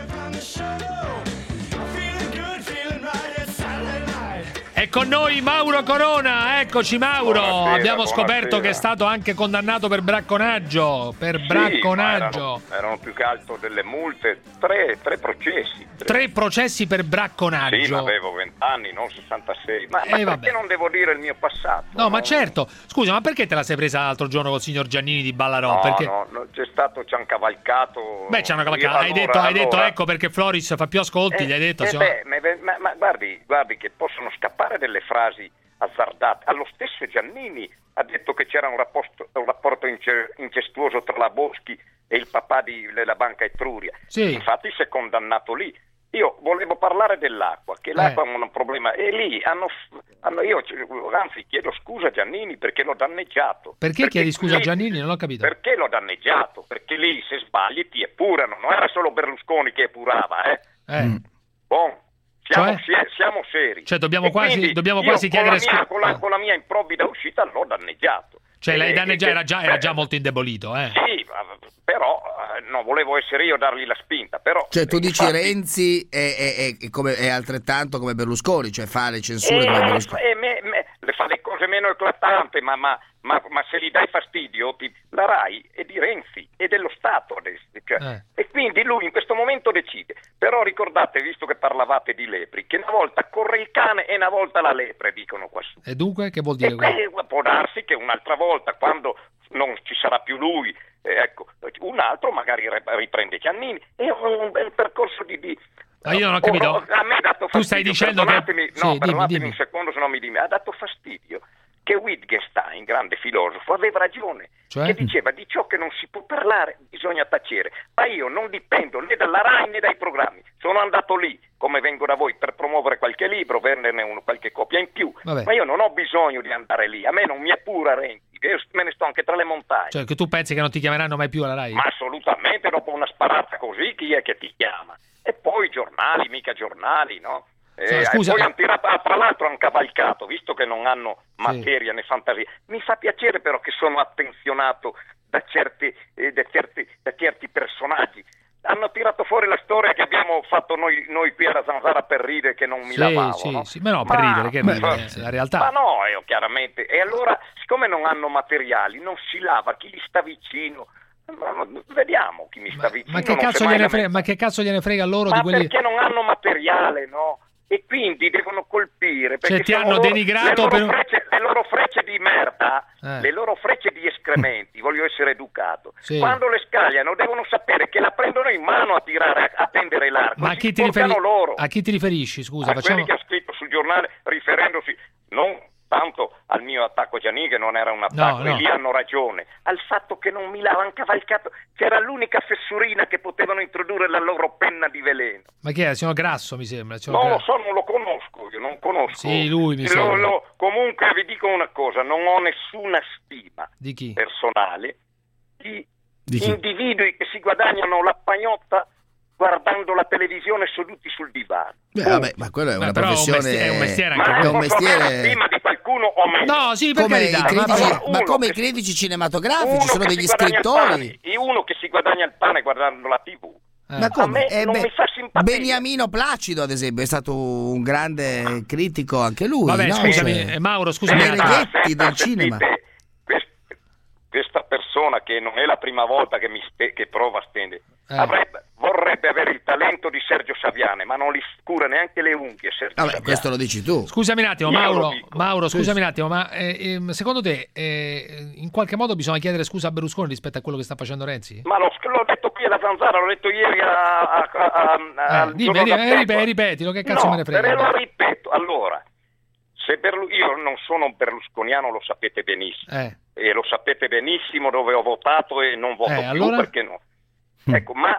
È con noi Mauro Corona, eccoci Mauro. Buonasera, Abbiamo scoperto buonasera. che è stato anche condannato per bracconaggio. Per sì, bracconaggio. Erano, erano più che altro delle multe, tre, tre processi. Tre. tre processi per bracconaggio. Sì, ma avevo vent'anni, non sessantasei. Ma, Eh, ma perché vabbè. non devo dire il mio passato? No, ma certo. Scusa, ma perché te la sei presa l'altro giorno col signor Giannini di Ballarò? No, perché... no, no, c'è stato, ci hanno cavalcato. Beh, ci hanno cavalcato. Io, Hai, allora, detto, hai allora... detto, ecco perché Floris fa più ascolti. Eh, gli hai detto. eh siamo... beh, ma, ma, ma guardi, guardi che possono scappare delle frasi azzardate. Allo stesso Giannini ha detto che c'era un rapporto, un rapporto ince- incestuoso tra la Boschi e il papà di, della Banca Etruria. Sì. Infatti si è condannato lì. Io volevo parlare dell'acqua, che l'acqua eh. è un problema, e lì hanno, hanno io anzi chiedo scusa a Giannini perché l'ho danneggiato. Perché, perché chiedi scusa lì, a Giannini? Non ho capito. Perché l'ho danneggiato? Perché lì se sbagli ti epurano, non era solo Berlusconi che epurava, eh. eh. Mm. Bon. Siamo, Cioè? siamo seri. Cioè dobbiamo e quasi, dobbiamo io quasi con chiedere la, mia, scusa. con, la, con la mia improvvida uscita l'ho danneggiato. Cioè lei E- danneggiato e- era già, era già molto indebolito, eh. Sì, però eh, non volevo essere io a dargli la spinta. Però, Cioè tu dici infatti, Renzi è, è, è, come, è altrettanto come Berlusconi, cioè fa le censure eh, come Berlusconi. eh, me, me, le fa le cose meno eclatanti, ma, ma, ma, ma se gli dai fastidio, ti, la RAI è di Renzi e dello Stato adesso. Cioè, Eh. E quindi lui in questo momento decide. Però ricordate, visto che parlavate di lepri, che una volta corre il cane e una volta la lepre, dicono qua su. E dunque che vuol dire E questo? beh, può darsi che un'altra volta, quando non ci sarà più lui, eh, ecco, un altro magari re- riprende Giannini. È un, è un percorso di... di Ah, io non ho capito. Oh, a me ha dato fastidio, Tu stai dicendo che- perdonatemi, sì, no, dimmi, perdonatemi dimmi. un secondo, se no mi dimmi. Ha dato fastidio che Wittgenstein, grande filosofo, aveva ragione, Cioè? che diceva di ciò che non si può parlare bisogna tacere, ma io non dipendo né dalla RAI né dai programmi, sono andato lì, come vengo da voi, per promuovere qualche libro, venderne uno, qualche copia in più, Vabbè. ma io non ho bisogno di andare lì, a me non mi appura Renzi, io me ne sto anche tra le montagne. Cioè che tu pensi che non ti chiameranno mai più alla RAI? Ma assolutamente, dopo una sparata così chi è che ti chiama? E poi giornali, mica giornali, no? Eh, Cioè, scusa- e poi hanno tirato, ah, tra l'altro hanno cavalcato, visto che non hanno materia né fantasia. Mi fa piacere però che sono attenzionato da certi, eh, da certi, da certi personaggi. Hanno tirato fuori la storia che abbiamo fatto noi, noi qui alla Zanzara per ridere, che non mi Sì, lavavo, sì, no? sì, ma no, per ridere, che ma- ridere, è la realtà. Ma no, io chiaramente. E allora, siccome non hanno materiali, non si lava, chi gli sta vicino... Ma- ma- Vediamo chi mi sta vicino. Ma che, non si è cazzo mai gliene frega, lamentato. ma che cazzo gliene frega loro Ma di quelli... perché non hanno materiale, no? E quindi devono colpire. Perché Cioè, ti sono hanno loro- denigrato le loro, per- frecce, le loro frecce di merda, Eh. le loro frecce di escrementi, voglio essere educato. Sì. Quando le scagliano devono sapere che la prendono in mano a tirare, a, a tendere l'arco. Ma a Si chi, ti portano riferi- loro. a chi ti riferisci, scusa? a Facciamo... quelli che ha scritto sul giornale riferendosi non tanto al mio attacco a Giannini, che non era un attacco, No, no. e lì hanno ragione, al fatto che non mi l'avano cavalcato, c'era l'unica fessurina che potevano introdurre la loro penna di veleno. Ma chi è? Signor Grasso, mi sembra. signor Non lo Grasso. so, non lo conosco, io non conosco. Sì, lui mi Lo- sembra. lo- comunque vi dico una cosa, non ho nessuna stima Di chi? personale di, Di chi? individui che si guadagnano la pagnotta guardando la televisione seduti sul divano. Beh, vabbè, ma quello è una Beh, però professione, è un mestiere, è un mestiere anche Ma è un posso avere mestiere. stima di qualcuno o meno? No, sì, per come carità, i critici, ma- ma, uno come che- i critici cinematografici, Uno ci sono che degli si guadagna il scrittori. pane, e uno che si guadagna il pane guardando la tivù. Ma A come? me Eh, non beh, mi fa simpatia. Beniamino Placido, ad esempio, è stato un grande critico anche lui. Vabbè, no? scusami, Cioè, eh, Mauro, scusami. Senta, un attimo. Meneghetti del cinema. Quest- Questa persona, che non è la prima volta che, mi ste- che prova a stendere, Eh. avrebbe- vorrebbe avere il talento di Sergio Saviane, ma non gli cura neanche le unghie Sergio Vabbè, Saviane. questo lo dici tu. Scusami un attimo, Io lo Mauro, dico. Mauro, Sì, scusami sì. un attimo, ma eh, ehm, secondo te eh, in qualche modo bisogna chiedere scusa a Berlusconi rispetto a quello che sta facendo Renzi? Ma l'ho, l'ho detto qui alla Zanzara, l'ho detto ieri a, a, a, a, Eh, al dimmi, giorno dimmi, da eh, Pasqua. ripeti, ripetilo, che cazzo no, me ne frega? però lo ripeto, allora, se Berlu- io non sono un berlusconiano, lo sapete benissimo, Eh, e lo sapete benissimo dove ho votato e non voto Eh, più, allora? perché no. Ecco, ma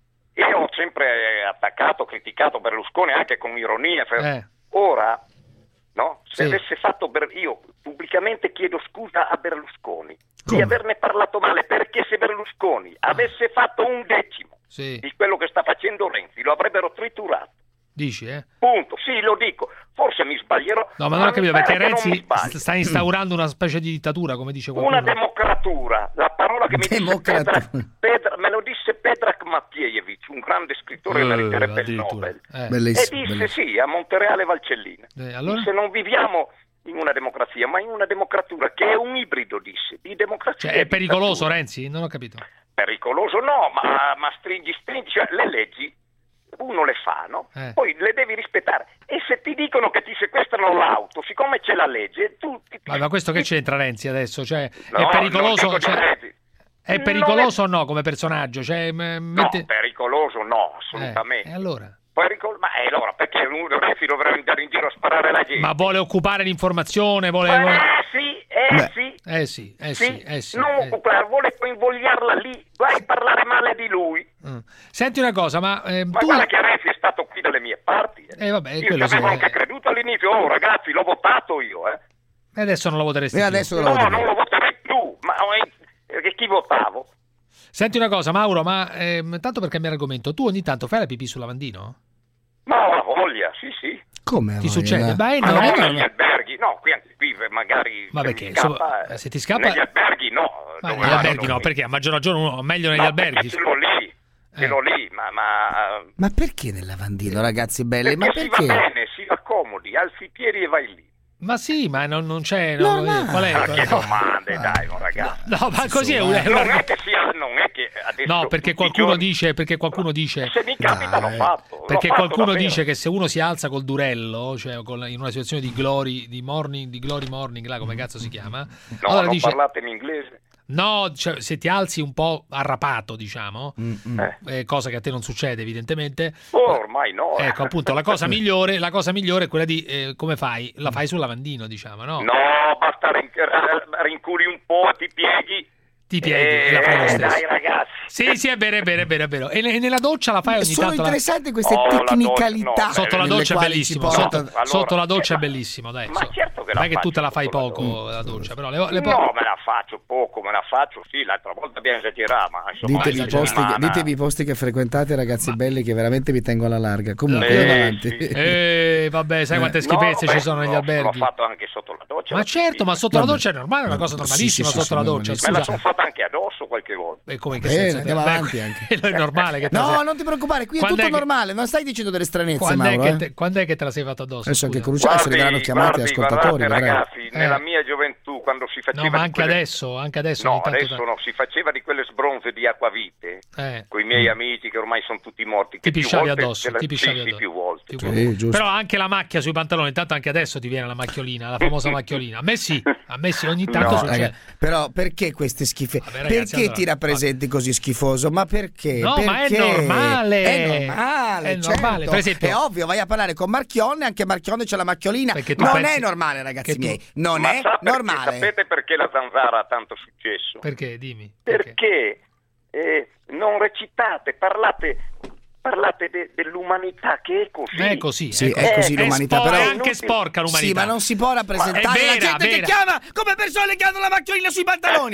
io ho sempre attaccato, criticato Berlusconi anche con ironia. Fer- eh. Ora, no? Se Sì. avesse fatto Ber- io pubblicamente chiedo scusa a Berlusconi Come? di averne parlato male, perché se Berlusconi avesse fatto un decimo Sì, di quello che sta facendo Renzi, lo avrebbero triturato. dici, eh? Punto. Sì, lo dico. Forse mi sbaglierò. No, ma non ho mi capito, pare perché che non mi Renzi sbaglio. sta instaurando una specie di dittatura, come dice qualcuno. Una democratura, la parola che mi disse Democratura. Pedra, Pedra- me lo disse Pedrak Matiejevic, un grande scrittore che Eh, meriterebbe il addirittura. Nobel. Eh. E Bellissimo. disse bellissimo. sì, a Montereale Valcellina. Eh, allora? Disse non viviamo in una democrazia, ma in una democratura che è un ibrido, disse, di democrazia. Cioè, e è pericoloso dittatura. Renzi? Non ho capito. Pericoloso no, ma, ma stringi, stringi, cioè le leggi uno le fa, no? Eh. Poi le devi rispettare. E se ti dicono che ti sequestrano l'auto, siccome c'è la legge, tu ti... Ma, ma questo che c'entra Renzi adesso? Cioè, No, è pericoloso? non dico Cioè, niente. è Non pericoloso o no come personaggio? Cioè, m- mette... No, pericoloso no, Eh, assolutamente. e allora? Pericol- ma eh, allora, perché uno Renzi dovrebbe andare in giro a sparare alla gente? Ma vuole occupare l'informazione? Vuole... Eh sì, eh Beh. sì. Eh sì, eh sì, eh sì. non eh. occupare, vuole coinvogliarla lì, vai a parlare male di lui. Mm. Senti una cosa, ma ehm, Ma tu... guarda che Renzi è stato qui dalle mie parti. Eh. Eh vabbè, Io quello ci avevo sì, anche eh. creduto all'inizio, oh ragazzi, l'ho votato io, eh. E adesso non lo voteresti E più. adesso No, lo voto non più. lo voterei più, ma eh, che chi votavo? Senti una cosa, Mauro, ma ehm, tanto per cambiare argomento, tu ogni tanto fai la pipì sul lavandino? No, la voglia, sì, sì. Come? Ti voglia? succede? Beh, Ma no, non no, negli alberghi, no, qui, qui magari Ma se perché, mi scappa, insomma, se ti scappa- negli alberghi no. Ma dove negli vado alberghi no, noi. perché a maggior ragione uno meglio negli No, alberghi. perché ce l'ho lì, ce Eh. l'ho lì, ma, ma Ma perché nel lavandino, ragazzi belli? Ma perché si va perché? bene, si accomodi, alzi i piedi e vai lì. Ma sì, ma non, non c'è... non- Normale. qual è? Ma qual che è? domande, dai, no, ragazzi. No, ma così è un... è Non una- è che sia, non è che adesso No, perché tutti i qualcuno giorni- dice, perché qualcuno dice, Se mi capita l'ho fatto. l'ho perché fatto qualcuno davvero. dice che se uno si alza col durello, cioè con- in una situazione di glory, di morning, di glory morning, là come cazzo si chiama? No, allora non dice, parlate in inglese? no, cioè, se ti alzi un po' arrapato, diciamo, Mm-mm. Eh. eh, cosa che a te non succede evidentemente. Oh, ormai no. Ecco, appunto, la cosa migliore, la cosa migliore è quella di eh, come fai? La fai sul lavandino, diciamo, no? No, basta rin- rincuri un po', ti pieghi. Ti pieghi e la fai lo Eh, stesso. dai, ragazzi. Sì, sì, è vero, è vero, è vero, è vero. E, ne- e nella doccia la fai ogni Sono tanto. la- interessanti queste Oh, la doccia, tecnicalità. no, Sotto la nelle doccia è quali bellissimo. ci porta- Sotto, Allora, sotto la doccia eh, è bellissimo, dai. Ma so- certo che la non è che tu faccio te la fai sotto la poco la doccia, però le, le po- No, me la faccio poco, me la faccio, sì, l'altra volta abbiamo esagerato, ma insomma... Ditevi i una posti, settimana. ditevi i posti che frequentate, ragazzi belli, che veramente vi tengo alla larga. Comunque, Eh, andiamo avanti. sì. Eh, vabbè, sai quante schifezze No, ci beh, sono negli l'ho- alberghi? L'ho fatto anche sotto la doccia. Ma la certo, piscina. ma sotto la Vabbè. doccia è normale, è una cosa normalissima Sì, sì, sotto sì, la doccia. normalissimo. Me la Scusa. sono fatta anche addosso qualche volta. E come che Bene, senso? andiamo Beh, avanti anche. quello è normale che te la No, sei- non ti preoccupare, qui è Quando tutto è che- normale, non stai dicendo delle stranezze, Quando è, Mauro. che eh? te, quando è che te la sei fatta addosso? Adesso anche scusa? Cruciani adesso Guardi, verranno chiamati guardi, ascoltatori, guardate, vedrai. ragazzi, nella mia gioventù, quando si faceva No, ma di anche quelle- adesso, anche adesso. No, ogni tanto- adesso no, si faceva di quelle sbronze di acquavite Eh. con i miei amici che ormai sono tutti morti. Ti che più pisciavi volte addosso, ce la- ti pisciavi sì, sì, addosso. più volte. Più Sì, volte. giusto. Però anche la macchia sui pantaloni, intanto anche adesso ti viene la macchiolina, la famosa macchiolina. A me sì, a me sì, ogni tanto No, succede. raga, però perché queste schife? Vabbè, ragazzi, perché allora, ti rappresenti così schifoso? Ma perché? No, ma è Perché? normale. È normale, È normale. certo. Per esempio- È ovvio, vai a parlare con Marchionne, anche Marchionne c'è la macchiolina. Perché tu Non pensi- è normale, ragazzi che tu- miei. Non Ma è sa perché- normale. Sapete perché la Zanzara ha tanto successo? Perché? Dimmi. Perché eh, non recitate, parlate, parlate de- dell'umanità che è così. È così, Sì, è è così. così È l'umanità, spo- però è anche sporca l'umanità. Sì, ma non si può rappresentare Ma è vera, la gente vera. che chiama come persone che hanno la macchiolina sui pantaloni.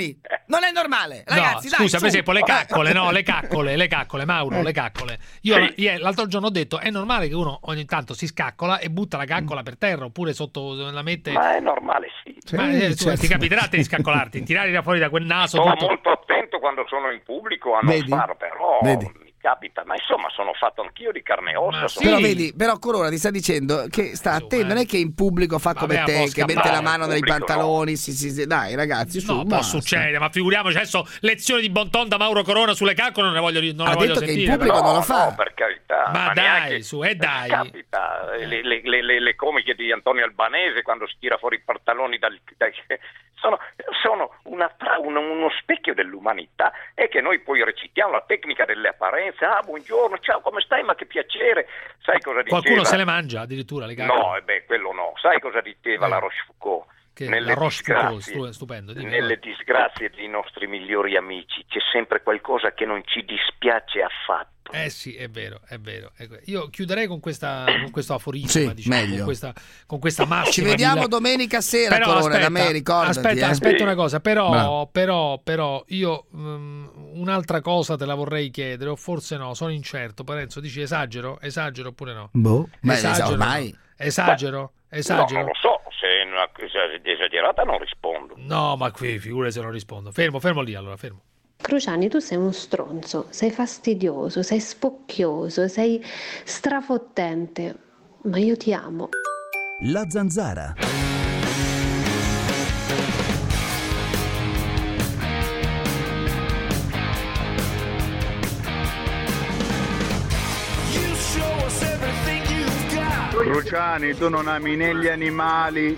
Non è normale, ragazzi, no, dai, scusa, su. per esempio le caccole, no, le caccole, le caccole, Mauro, le caccole. Io Sì. ieri- l'altro giorno ho detto, è normale che uno ogni tanto si scaccola e butta la caccola per terra, oppure sotto la mette... Ma è normale, sì. Ma Sì, eh, tu- certo. ti capiterà a te di scaccolarti, tirare fuori da quel naso Sono tutto... molto attento quando sono in pubblico a non Vedi? farlo, però Vedi? mi capita. Ma insomma, sono fatto anch'io di carne e ossa. Ma sono- Però vedi, però Corona ti sta dicendo che sta attento, non è che in pubblico fa come Vabbè, te, può che mette scappare, la mano in nei pubblico pantaloni, sì, sì, sì, dai ragazzi, su, No, può basta. succedere, ma figuriamoci adesso lezioni di bon ton da Mauro Corona sulle caccole non ne voglio, non Ha ne voglio detto che in sentire. pubblico però. non lo fa. No, per carità. Ma dai, neanche- su, e dai. Capita. Le, le- le- le- le comiche di Antonio Albanese quando si tira fuori i pantaloni dal... dai- sono, sono una tra- uno, uno specchio dell'umanità, e che noi poi recitiamo la tecnica delle apparenze. Ah, buongiorno, ciao, come stai? Ma che piacere. Sai cosa diceva? Qualcuno se le mangia addirittura le caccole. No, e beh, quello no. Sai cosa diceva Eh. la Rochefoucauld? Che Nelle la Rochefoucauld, disgrazie- stu- stupendo. dimmi, Nelle vai. disgrazie dei nostri migliori amici c'è sempre qualcosa che non ci dispiace affatto. Eh sì, è vero, è vero. è que- Io chiuderei con, questa, con questo aforisma, Sì, diciamo, meglio. con questa, con questa massima. Ci vediamo di- domenica sera, Però Corona, da aspetta, me, ricordati. aspetta, eh. aspetta una cosa, però, Bravo. però, però io um, un'altra cosa te la vorrei chiedere, o forse no, sono incerto. Parenzo, dici esagero? Esagero oppure no? Boh, ma Esagero, ormai... Esagero? Esagero? No, non lo so, se è una cosa esagerata non rispondo. No, ma qui figure se non rispondo. Fermo, fermo lì allora, fermo. Cruciani, tu sei uno stronzo, sei fastidioso, sei spocchioso, sei strafottente, ma io ti amo. La Zanzara. Cruciani, tu non ami né gli animali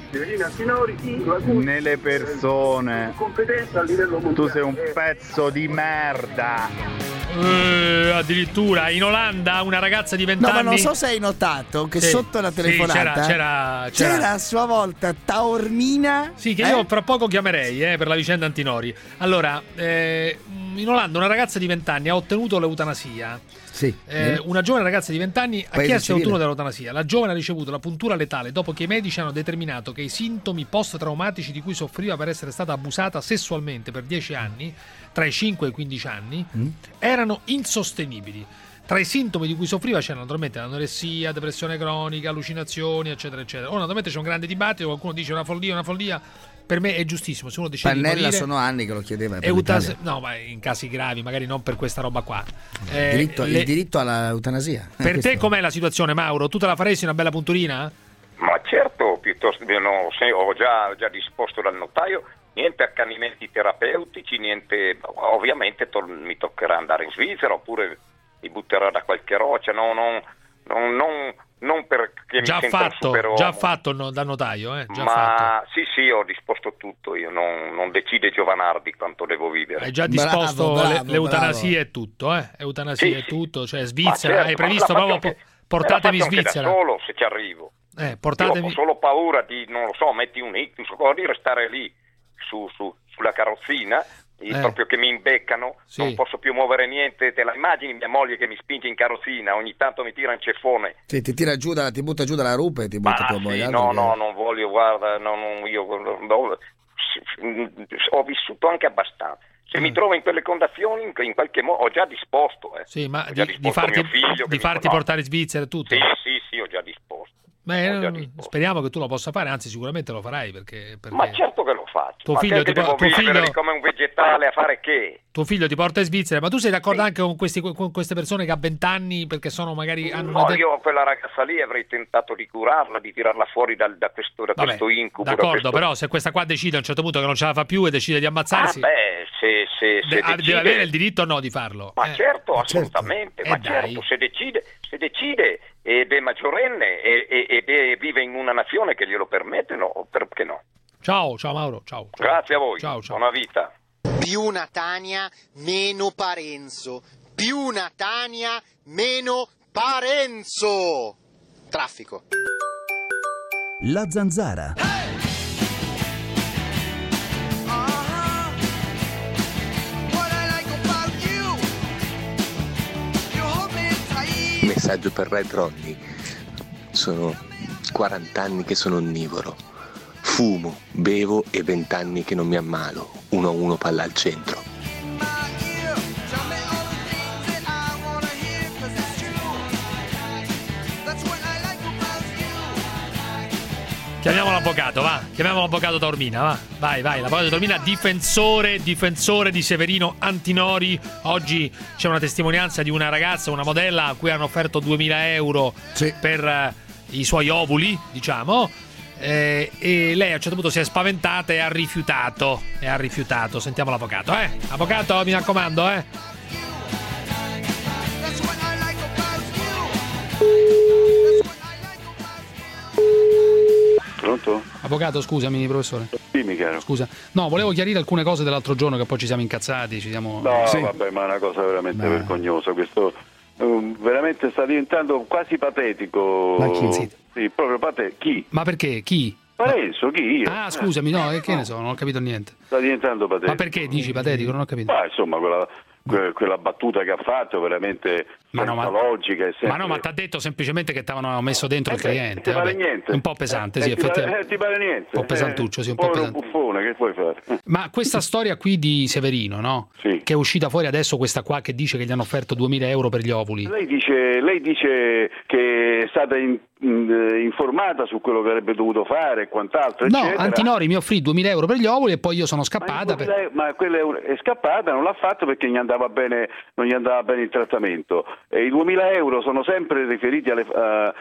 né le persone. Tu sei un pezzo di merda. Eh, addirittura in Olanda una ragazza di venti No, ma anni. non so se hai notato che Sì, sotto la sì, telefonata c'era, c'era, c'era- c'era a sua volta Taormina. Sì, che eh? io fra poco chiamerei eh, per la vicenda Antinori. Allora, eh, in Olanda una ragazza di venti anni ha ottenuto l'eutanasia. Sì. Eh, una giovane ragazza di venti anni ha Paese chiesto civile. l'autunno dell'eutanasia. La giovane ha ricevuto la puntura letale dopo che i medici hanno determinato che i sintomi post-traumatici di cui soffriva per essere stata abusata sessualmente per dieci anni, tra i cinque e i quindici anni, Mm. erano insostenibili. Tra i sintomi di cui soffriva c'erano naturalmente l'anoressia, depressione cronica, allucinazioni, eccetera, eccetera. Ora naturalmente c'è un grande dibattito, qualcuno dice una follia, una follia. Per me è giustissimo, se uno decide di Pannella morire, sono anni che lo chiedeva per eutas- l'Italia. no, ma in casi gravi, magari non per questa roba qua. Il Eh, diritto, le- il diritto all'eutanasia. Eh, per questo- te com'è la situazione, Mauro? Tu te la faresti una bella punturina? Ma certo, piuttosto no, se- ho già, ho già disposto dal notaio, niente accanimenti terapeutici, niente, ovviamente to- mi toccherà andare in Svizzera oppure mi butterà da qualche roccia, no, no, non, non, non perché Già mi sento un fatto, superuomo. già fatto no, dal notaio, eh? Già Ma fatto. sì, sì, ho disposto tutto, io non, non decide Giovanardi quanto devo vivere. Hai già disposto Bravo, le- bravo, l'eutanasia e tutto, eh? Eutanasia Sì, e sì. tutto, cioè Ma Svizzera, certo, hai ma previsto la faccio proprio anche- po- portatemi la faccio in anche Svizzera. da solo se ci arrivo. Eh, Io portatemi ho solo paura di, non lo so, metti un ictus o di restare lì su, su- sulla carrozzina, e Eh. proprio che mi imbeccano, Sì. non posso più muovere niente. Te la immagini mia moglie che mi spinge in carrozzina, ogni tanto mi tira un ceffone. Sì, ti tira giù, da, ti butta giù dalla rupe e ti butta Ma tua sì, moglie. no, altro no, che- non voglio, guarda, no, no, io no, ho vissuto anche abbastanza. Se mi trovo in quelle condizioni, in, in qualche modo ho già disposto. Eh. Sì, ma Ho già di, di disposto farti, mio figlio che di mi farti conosce. portare in Svizzera e tutto. Sì, sì, sì, ho già disposto. Beh, ho già eh, disposto. speriamo che tu lo possa fare, anzi sicuramente lo farai perché, perché Ma certo che lo faccio. tuo ma figlio che ti devo po- tuo vivere figlio- come un vegetale a fare che? tuo figlio ti porta in Svizzera, ma tu sei d'accordo anche con, questi, con queste persone che a venti anni perché sono magari hanno No, una de- io quella ragazza lì avrei tentato di curarla, di tirarla fuori dal- da questo, da Vabbè, questo incubo. da d'accordo, questo... però se questa qua decide a un certo punto che non ce la fa più e decide di Ah, ammazzarsi, beh, se, se, se de- ha- decide... deve avere il diritto o no di farlo. Ma Eh, certo, eh, certo. assolutamente, Eh, ma dai. certo, se decide, se decide ed è maggiorenne e, e- ed è, vive in una nazione che glielo permette, no, perché no? Ciao, ciao Mauro, ciao. ciao. Grazie a voi, Ciao, ciao. buona vita. Più Natania, meno Parenzo. Più Natania, meno Parenzo. Traffico. La Zanzara. Messaggio per Red Ronnie. Sono quaranta anni che sono onnivoro. Fumo, bevo e vent'anni che non mi ammalo. Uno a uno palla al centro. Chiamiamo l'avvocato, va. Chiamiamo l'avvocato Taormina, va. Vai, vai. L'avvocato Taormina, difensore, difensore di Severino Antinori. Oggi c'è una testimonianza di una ragazza, una modella, a cui hanno offerto duemila euro sì. per uh, i suoi ovuli, diciamo. Eh, e lei a un certo punto si è spaventata e ha rifiutato. E ha rifiutato. Sentiamo l'avvocato, eh. Avvocato, mi raccomando, eh. Pronto? Avvocato, scusami, professore. Dimmi, caro. Scusa. No, volevo chiarire alcune cose dell'altro giorno che poi ci siamo incazzati, ci siamo... No, sì. vabbè, ma è una cosa veramente Beh. vergognosa. Questo um, veramente sta diventando quasi patetico. Ma chi? Sì. Sì, proprio patetico. Chi? Ma perché? Chi? Parenzo, chi? Io. Ah, scusami, no, eh, che ne so, non ho capito niente. Sta diventando patetico. Ma perché dici patetico? Non ho capito. Ma insomma, quella... Que- quella battuta che ha fatto veramente ma no, ma, logica e sempre... ma no, ma ti ha detto semplicemente che ti avevano messo dentro eh il cliente. Ti pare niente. Un po' pesante, eh, sì, eh, effettivamente. Eh, ti pare niente. Un po' pesantuccio, sì, un po' pesante. Buffone, che puoi fare? Ma questa storia qui di Severino, no? Sì. Che è uscita fuori adesso, questa qua che dice che gli hanno offerto duemila euro per gli ovuli. Lei dice, lei dice che è stata in, in, informata su quello che avrebbe dovuto fare e quant'altro, no, eccetera. Antinori mi offrì duemila euro per gli ovuli e poi io sono scappata. Ma, per... ma quella è scappata, non l'ha fatto perché gli andava bene, non gli andava bene il trattamento. E i duemila euro sono sempre riferiti alle, uh,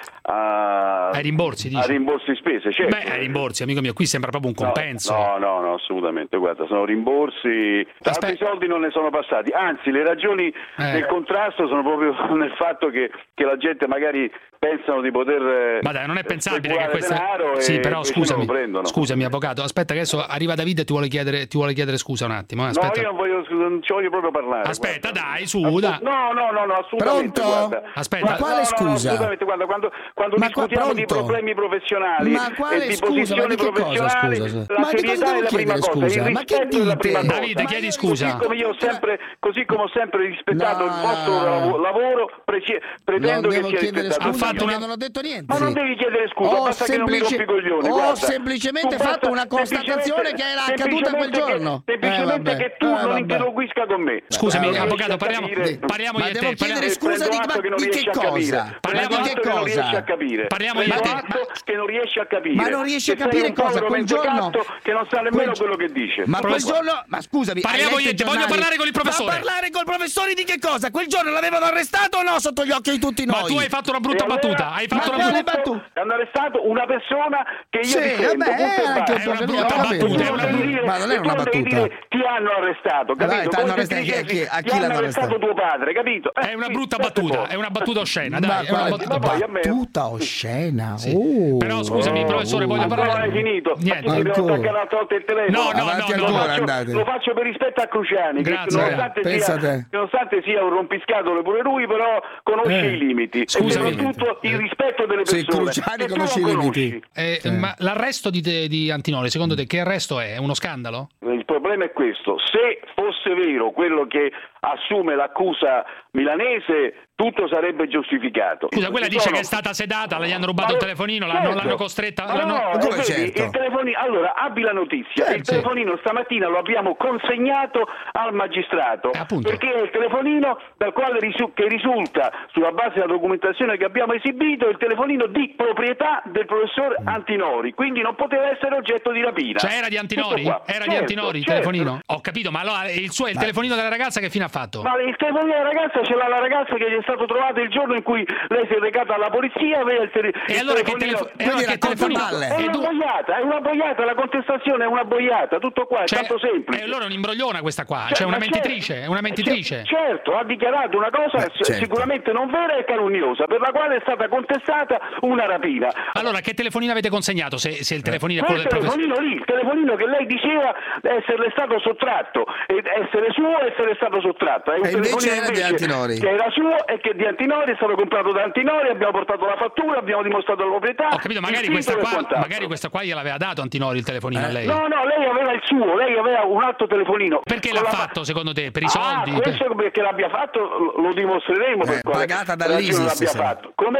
a, ai rimborsi, dici? A rimborsi spese, certo. Beh, ai rimborsi, amico mio, qui sembra proprio un compenso. No, no, no, assolutamente. Guarda, sono rimborsi. Aspetta. Altri soldi non ne sono passati. Anzi, le ragioni eh. del contrasto sono proprio nel fatto che, che la gente magari pensano di poter. Ma dai, non è pensabile che questa. Sì, e però scusami. Lo scusami, avvocato. Aspetta, che adesso arriva David e ti vuole chiedere, ti vuole chiedere scusa un attimo. Eh. No, io non voglio, non ci voglio proprio parlare. Aspetta, guarda. dai, su, dai. No, no, no, no, assolutamente. Pronto? Guarda. Aspetta, ma quale no, scusa? No, assolutamente, guarda, quando, quando ma discutiamo qua, di problemi professionali ma quale e di scusa? posizioni Ma di che professionali, cosa, scusa? la Ma di serietà cosa è la prima chiedere cosa, scusa? il Ma che rispetto è la prima dite? cosa. David, chiedi scusa. Così come io ho sempre, così come ho sempre rispettato no, il vostro no, no. lavoro, preci- pretendo non che devo sia chiedere rispettato. scusa, Ha fatto perché una... non ho detto niente. Ma non devi chiedere scusa, ho basta che non mi rompi i coglioni. Ho guarda. semplicemente Tu fatto basta- una constatazione che era accaduta quel giorno. Che, semplicemente eh, che tu eh, non interloquisca con me. Scusami, Eh, avvocato, parliamo, parliamo ma io e devo te. chiedere Parliamo... scusa di, Prendo atto che non di che riesci a capire. cosa? Parliamo Ma di Atto che che non riesci a cosa? capire. Parliamo io e Prendo te. atto che non riesci a capire. Ma non riesci a Che sei capire un cosa? povero Quel giorno mentecato che non sa nemmeno quel... quello che dice. Ma quel giorno, ma scusami, parliamo io e te, voglio parlare con il professore. Ma parlare col professore di che cosa? Quel giorno l'avevano arrestato o no sotto gli occhi di tutti noi? Ma tu hai fatto una brutta allora, battuta. Hai fatto ma una quale brutta battuta? Hanno arrestato una persona che io Sì, difendo. vabbè, punto e anche basta. È una brutta battuta, è una brutta- ma non è E tu una non devi battuta. dire ti hanno arrestato, Ma dai, capito? ti hanno Come se arrestato, ti chi- dicessi, chi- a chi ti hanno l'hanno arrestato arrestato? tuo padre, capito? È una brutta battuta, è una battuta oscena, dai, Ma è una quale battuta. poi a me- battuta oscena? Sì. Oh. Però scusami, professore, voglio Ancora parlare. non hai finito? Niente. Ma ti devo Ancora. attaccare l'altra volta il telefono? No, no, Avanti no, no, ancora, Lo faccio, andate. lo faccio per rispetto a Cruciani, Grazie. che nonostante Pensa sia, te. nonostante sia un rompiscatole pure lui, però conosce Eh. i limiti. Scusami. E soprattutto il rispetto delle Sì, persone. Cruciani che tu conosce i non limiti. conosci. Eh, Sì. Ma l'arresto di, te- di Antinori, secondo te che arresto è? È uno scandalo? Il problema è questo: se fosse vero quello che assume l'accusa milanese, tutto sarebbe giustificato. Scusa, quella Ci dice sono- che è stata sedata, le hanno rubato Ma- il telefonino, l'hanno, certo. l'hanno costretta. Ma l'hanno- no, Ma come vedi, certo? il telefonino, allora abbi la notizia, Certo, il sì. telefonino stamattina lo abbiamo consegnato al magistrato, Eh, appunto. perché è il telefonino dal quale risu- che risulta sulla base della documentazione che abbiamo esibito il telefonino di proprietà del professor Antinori, quindi non poteva essere oggetto di rapina. Cioè era di Antinori? Tutto qua. Era di Certo, Antinori il certo. telefonino? Ho capito, ma allora il suo è il telefonino della ragazza che fine ha fatto? Ma il telefonino della ragazza ce l'ha la ragazza che gli è stato trovato il giorno in cui lei si è recata alla polizia, aveva il, tele- E il allora che telefonino. telefo- e allora che racconta telefonino? balle. È E una tu- boiata, è una boiata, la contestazione è una boiata, tutto qua, è Cioè, tanto semplice. E allora è un'imbrogliona questa qua, Cioè, cioè una ma mentitrice, certo, è una mentitrice. cer- Certo, ha dichiarato una cosa Beh, s- certo. sicuramente non vera e calunnosa, per la quale è stata contestata una rapina. Allora che telefonino avete consegnato se, se il telefonino è Quel quello del professore? telefonino lì, il telefonino che lei diceva esserle stato sottratto, ed essere suo e essere stato sottratto. È un E invece telefonino era di invece Antinori. che era suo e che di Antinori è stato comprato da Antinori, abbiamo portato la fattura, abbiamo dimostrato la proprietà. Ho capito, magari il questa titolo e qua, quant'altro. magari questa qua gliel'aveva dato Antinori il telefonino a lei. No, no, lei aveva il suo, lei aveva un altro telefonino. Perché Con l'ha la- fatto secondo te? Per i Ah, soldi? questo perché l'abbia fatto lo- lo dimostreremo per Eh, quale pagata ragione dall'ISIS, l'abbia sarà. fatto. Come?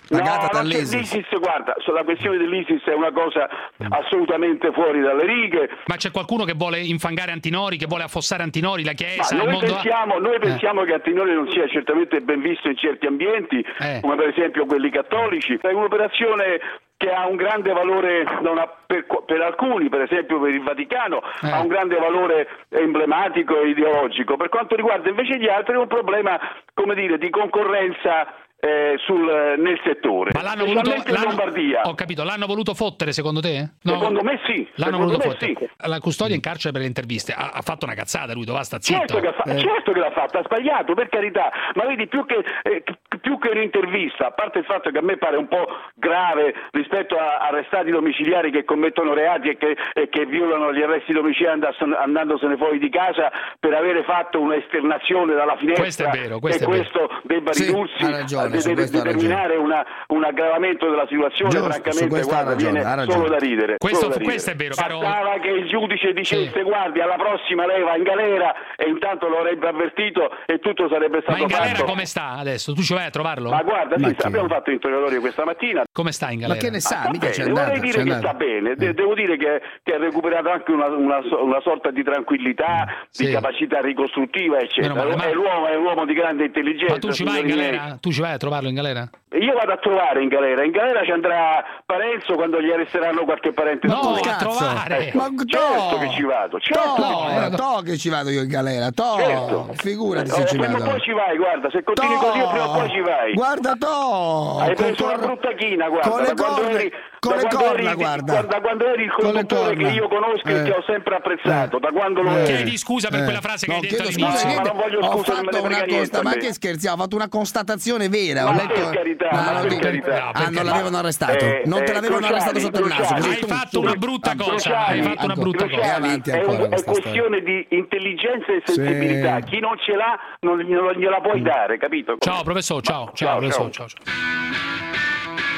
pagata no, dall'ISIS. l'ISIS, guarda, sulla questione dell'ISIS è una cosa assolutamente fuori dalle righe. Ma c'è qualcuno che vuole infangare Antinori, che vuole affossare Antinori, la Chiesa, Ma il noi mondo... pensiamo, noi Eh. pensiamo che Antinori non sia certamente ben visto in certi ambienti, Eh. come per esempio quelli cattolici. È un'operazione che ha un grande valore non ha- per, per alcuni, per esempio per il Vaticano, Eh. ha un grande valore emblematico e ideologico. Per quanto riguarda invece gli altri è un problema, come dire, di concorrenza eh, sul, nel settore. Ma l'hanno voluto, Specialmente in l'hanno- Lombardia. ho capito, l'hanno voluto fottere secondo te? No. Secondo me sì. L'hanno Secondo voluto me fottere. sì. La custodia in carcere per le interviste ha, ha fatto una cazzata, lui doveva sta zitto. Certo che, ha fa- Eh. certo che l'ha fatta, ha sbagliato, per carità, ma vedi più che, eh, più che un'intervista, a parte il fatto che a me pare un po' grave rispetto a arrestati domiciliari che commettono reati e che, e che violano gli arresti domiciliari andas- andandosene fuori di casa per avere fatto un'esternazione dalla finestra. Questo è vero, questo e è vero. questo debba Sì, ridursi ha ragione, a su de- questo ha determinare una- un aggravamento della situazione, Giusto, su francamente questo ha guarda, ragione, viene ha ragione. solo da ridere. Questo- solo da ridere. questo è vero, però- Bastava che il giudice dicesse guardi alla prossima lei va in galera e intanto lo avrebbe avvertito e tutto sarebbe stato Ma in galera fatto. come sta adesso? Tu ci vai a trovarlo? Ma guarda, Ma sì, chi? abbiamo fatto l'interrogatorio questa mattina. Come sta in galera? Ma che ne sa? Sta Mica c'è bene, andato. vorrei dire c'è che andato. sta bene, De- devo dire che, che ha recuperato anche una, una, una sorta di tranquillità, Sì. di capacità ricostruttiva, eccetera. Meno male, ma- È, l'uomo, è un uomo di grande intelligenza. Ma tu ci vai in signori miei. galera? Tu ci vai a trovarlo in galera? Io vado a trovare in galera, in galera ci andrà Parenzo quando gli arresteranno qualche parente No, suo. a Cazzo. trovare! Ma Certo no! che ci vado, certo To, che ci eh, vado. to che ci vado io in galera, to, Certo. figurati Eh, se ci prima o vado. poi ci vai, guarda, se continui così prima o poi ci vai. Guarda to! Hai Con- preso una con- brutta china, guarda, con le da quando corna- eri, con da le quando corna, eri- guarda. da quando eri il Con le conduttore che corna. io conosco e Eh. che ho sempre apprezzato, Eh. da quando lo Eh. eri. Chiedi scusa per Eh. quella frase che No, hai detto chiedo scusa, all'inizio. No, ma niente. non voglio ho scuse, non me fatto ne una frega niente consta- a ma me. che scherziamo, ho fatto una constatazione vera. Ma ho per letto carità, No, ma no, per dico- carità. Ah, non Perché- l'avevano arrestato. Eh, non te eh, l'avevano Cruciani, arrestato sotto il naso. Cruciani. così Hai tu- fatto tu- una brutta ah, cosa, Cruciani, hai fatto una ancora. brutta Cruciani, cosa. Vai avanti è, ancora un- è questa questione di intelligenza e sensibilità. Sì. Chi non ce l'ha non glielo- gliela puoi dare, capito? Ciao professore, ciao, ciao, Ciao, professore, ciao. ciao, ciao.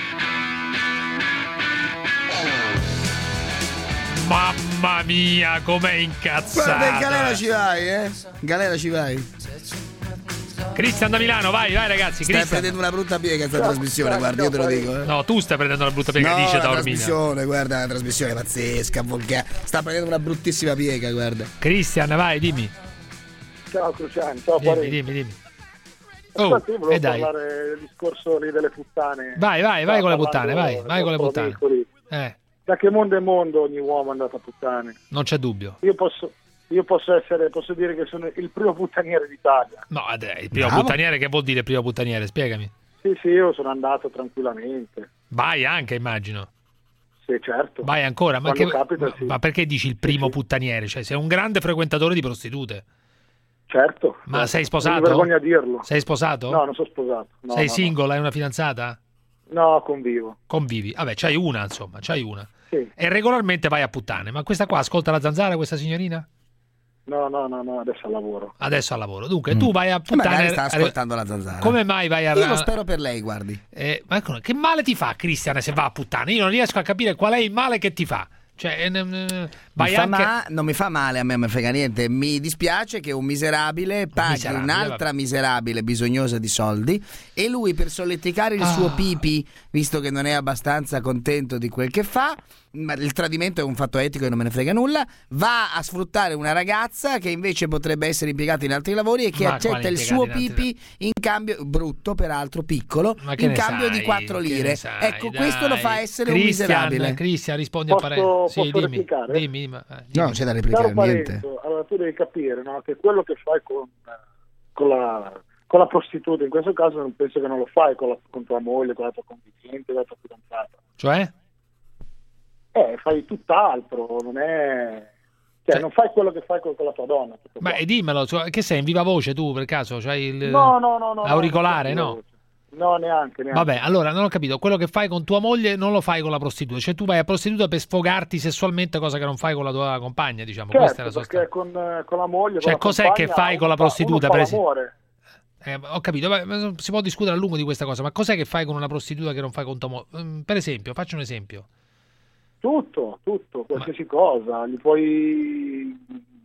Mamma mia, com'è incazzato. Guarda, in galera ci vai, eh? In galera ci vai. Cristian da Milano, vai, vai ragazzi. Stai Cristian. prendendo una brutta piega questa trasmissione, guarda, io te lo dico, eh. No, tu stai prendendo la brutta piega, No, dice la Taormina. trasmissione, guarda, la trasmissione è pazzesca, volgare. Sta prendendo una bruttissima piega, guarda. Cristian, vai, dimmi. Ciao Cruciani, ciao Dimmi, Parenti. dimmi, dimmi. Oh, Infatti io volevo e dai. parlare del discorso lì delle puttane. Vai, vai, vai Stava con le puttane, vai, parlando vai con le il nostro puttane. amico lì. Eh, Da che mondo è mondo ogni uomo è andato a puttane. non c'è dubbio. Io posso, io posso essere, posso dire che sono il primo puttaniere d'Italia. No, eh, il primo Bravo. puttaniere, che vuol dire primo puttaniere? Spiegami. Sì, sì, io sono andato tranquillamente. Vai anche, immagino. Sì, certo. Vai ancora, ma, Quando che- capita, ma- sì. ma perché dici il primo puttaniere? Cioè, sei un grande frequentatore di prostitute. Certo. Ma certo. sei sposato? Non mi vergogno a dirlo. Sei sposato? No, non sono sposato. No, sei no, single? Hai una fidanzata? No, no convivo. Convivi? Vabbè, c'hai una, insomma, c'hai una. Sì. E regolarmente vai a puttane. Ma questa qua ascolta la zanzara, questa signorina? No, no, no, no, adesso al lavoro. Adesso al lavoro. Dunque, tu vai a puttane. Magari sta ascoltando la zanzara. Come mai vai a... Io lo spero per lei, guardi. Eh, ma ecco, che male ti fa, Cristian, se va a puttane? Io non riesco a capire qual è il male che ti fa. Cioè, eh, eh, vai Mi fa anche... ma- non mi fa male, a me non mi frega niente. Mi dispiace che un miserabile paghi miserabile, un'altra vabbè. miserabile bisognosa di soldi e lui, per solleticare il Ah. suo pipi, visto che non è abbastanza contento di quel che fa, ma il tradimento è un fatto etico e non me ne frega nulla, va a sfruttare una ragazza che invece potrebbe essere impiegata in altri lavori e che Ma accetta quali il suo impiegati in altri pipi in cambio, brutto peraltro, piccolo, Ma che in ne cambio sai? di quattro Che lire. ne sai? Ecco, Dai. questo lo fa essere un Cristian, miserabile. Cristian, rispondi Posso- a Parenzo. Sì, posso dimmi, replicare? dimmi, dimmi, eh, dimmi. No, non c'è da replicare Caro niente. Parenzo, allora tu devi capire, no, che quello che fai con, con, la, con la prostituta, in questo caso non penso che non lo fai con, la, con tua moglie, con la tua convivente, con la tua fidanzata. Cioè? Eh, fai tutt'altro, non è... Cioè, Cioè- non fai quello che fai con, con la tua donna. tutto Ma qua. e dimmelo, cioè, che sei in viva voce tu per caso? C'hai il No, no, no, no. auricolare, no? no? No, neanche, neanche. Vabbè, allora non ho capito, quello che fai con tua moglie non lo fai con la prostituta, cioè tu vai a prostituta per sfogarti sessualmente, cosa che non fai con la tua compagna, diciamo, Certo, questa è la sostanza. perché con, eh, con la moglie, Cioè, con la cos'è che compagna, fai con la uno fa- prostituta, uno fa per esempio? l'amore. Eh, ho capito, ma- ma si può discutere a lungo di questa cosa, ma cos'è che fai con una prostituta che non fai con tua moglie? Mm, Per esempio, faccio un esempio. Tutto, tutto, qualsiasi cosa, gli puoi,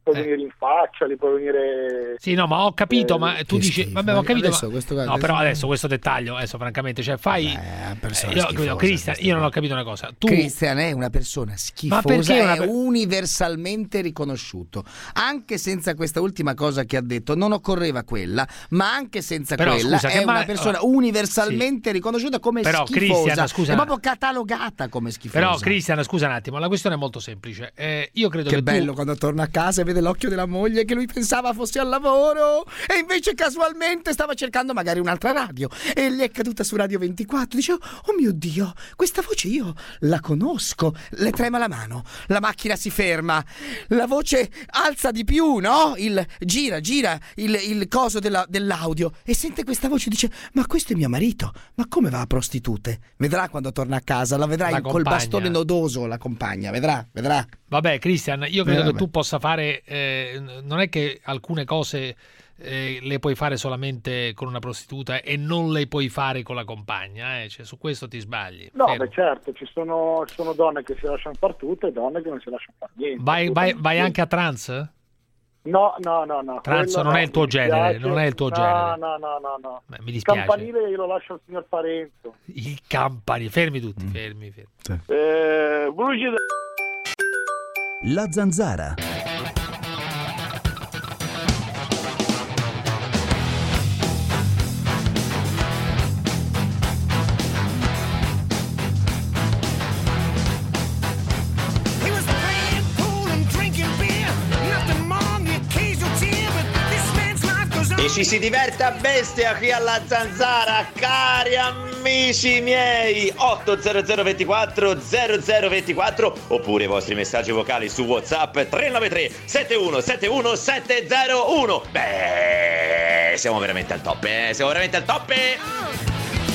puoi venire in faccia, li puoi venire... Sì, no, ma ho capito, eh, ma tu dici... schifo. Vabbè, ho capito, Adesso ma... questo- No, adesso- però adesso questo dettaglio, adesso francamente, cioè fai... persona Eh, io, schifosa, Cristian, io non ho capito una cosa. Tu... Cristian è una persona schifosa, perché una è per- universalmente riconosciuto. Anche senza questa ultima cosa che ha detto, non occorreva quella, ma anche senza Però, quella scusa, è che una ma- persona oh, universalmente riconosciuta come Però, schifosa. Cristian, scusa- È proprio catalogata come schifosa. Però, Cristian, scusa un attimo, la questione è molto semplice. Eh, io credo Che che bello tu... quando torna a casa e vede l'occhio della moglie che lui pensava fosse al lavoro e invece casualmente stava cercando magari un'altra radio e gli è caduta su Radio ventiquattro. Dice: oh mio Dio, questa voce io la conosco. Le trema la mano, la macchina si ferma, la voce alza di più, no? Il gira, gira il, il coso della- dell'audio e sente questa voce e dice: ma questo è mio marito, ma come va a prostitute? Vedrà quando torna a casa, la vedrà La in- col compagna. bastone nodoso, la compagna, vedrà, vedrà. Vabbè, Cristian, io credo Eh, che vabbè. tu possa fare... eh, non è che alcune cose eh, le puoi fare solamente con una prostituta e non le puoi fare con la compagna, eh? Cioè, su questo ti sbagli. No, Fermo. beh certo, ci sono, ci sono donne che si lasciano far tutto e donne che non si lasciano far niente. Vai, vai, vai anche a trans? No, no, no, no. Trans quello non no, è il tuo mi genere, dispiace. non è il tuo no, genere. No, no, no, no. Beh, mi dispiace. Campanile io lo lascio al signor Parenzo. I campani, fermi Mm. tutti, fermi, fermi. Eh, voce da- La Zanzara. E ci si diverte a bestia qui alla Zanzara, cari amici miei. Ottocento ventiquattro zero zero ventiquattro oppure i vostri messaggi vocali su WhatsApp tre nove tre sette uno sette uno sette zero uno. Beh, siamo veramente al top, eh? Siamo veramente al top. eh?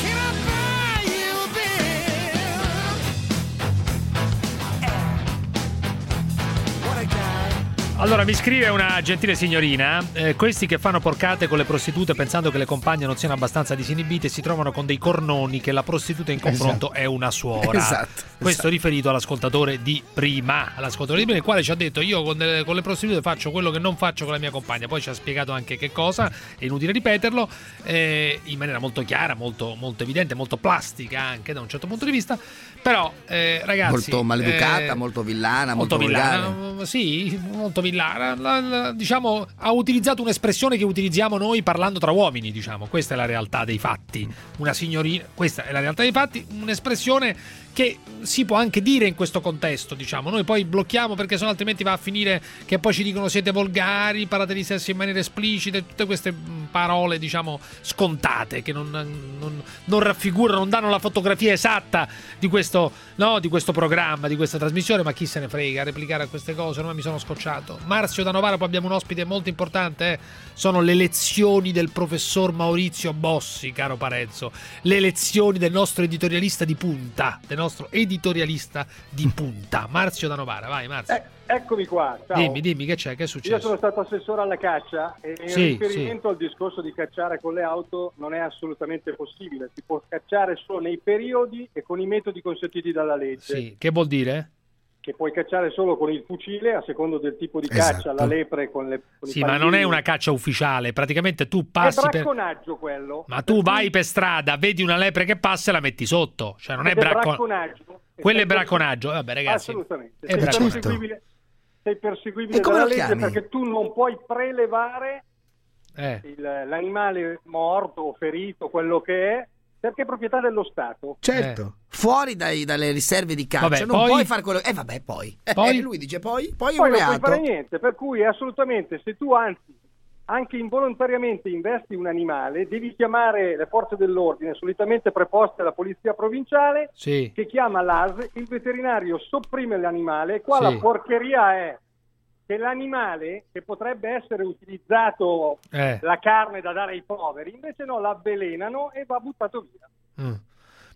Allora, mi scrive una gentile signorina, eh, questi che fanno porcate con le prostitute pensando che le compagne non siano abbastanza disinibite si trovano con dei cornoni che la prostituta in confronto Esatto. è una suora. Esatto, Questo esatto. riferito all'ascoltatore di prima, all'ascoltatore di prima, il quale ci ha detto: io con, le- con le prostitute faccio quello che non faccio con la mia compagna. Poi ci ha spiegato anche che cosa, è inutile ripeterlo, eh, in maniera molto chiara, molto, molto evidente, molto plastica anche da un certo punto di vista. Però, eh, ragazzi, Molto maleducata, eh, molto villana, molto, villana, volgare. sì, molto villana. La- la- diciamo, ha utilizzato un'espressione che utilizziamo noi parlando tra uomini, diciamo. Questa è la realtà dei fatti. Una signorina, questa è la realtà dei fatti, un'espressione che si può anche dire in questo contesto, diciamo. Noi poi blocchiamo perché sennò altrimenti va a finire che poi ci dicono siete volgari, parlate di sesso in maniera esplicita, tutte queste mh, parole, diciamo, scontate che non, non, non raffigurano, non danno la fotografia esatta di questo, no, di questo programma, di questa trasmissione, ma chi se ne frega a replicare a queste cose. Ormai mi sono scocciato. Marzio da Novara, poi abbiamo un ospite molto importante, eh. Sono le lezioni del professor Maurizio Bossi, caro Parenzo, le lezioni del nostro editorialista di punta, del nostro editorialista di punta, Marzio da Novara. Vai Marzio. Eh, eccomi qua, ciao. Dimmi, dimmi che c'è, che è Io successo? sono stato assessore alla caccia e in Sì, riferimento al discorso di cacciare con le auto non è assolutamente possibile. Si può cacciare solo nei periodi e con i metodi consentiti dalla legge. Sì, che vuol dire? Che puoi cacciare solo con il fucile a secondo del tipo di Esatto. caccia, la lepre con le con i Sì, ma non è pallini. una caccia ufficiale, praticamente tu È passi per... bracconaggio quello. Ma tu vai per strada, vedi una lepre che passa e la metti sotto, cioè non è Ed è bracco... bracconaggio. Quello è Sei bracconaggio, vabbè ragazzi. Assolutamente. È Sei bracconaggio. perseguibile, sei perseguibile E come dalla lo legge chiami? perché tu non puoi prelevare Eh. il- l'animale morto o ferito, quello che è, perché è proprietà dello Stato. Certo, fuori dai- dalle riserve di caccia, Vabbè, non poi- puoi fare quello. Eh, vabbè, poi. Poi? Eh, lui dice poi, poi è Poi un non puoi reato. fare niente, per cui assolutamente se tu anzi anche involontariamente investi un animale, devi chiamare le forze dell'ordine, solitamente preposte alla polizia provinciale, Sì. che chiama l'A S, il veterinario sopprime l'animale e qua Sì. la porcheria è che l'animale che potrebbe essere utilizzato Eh. la carne da dare ai poveri, invece no, la avvelenano e va buttato via. Mm.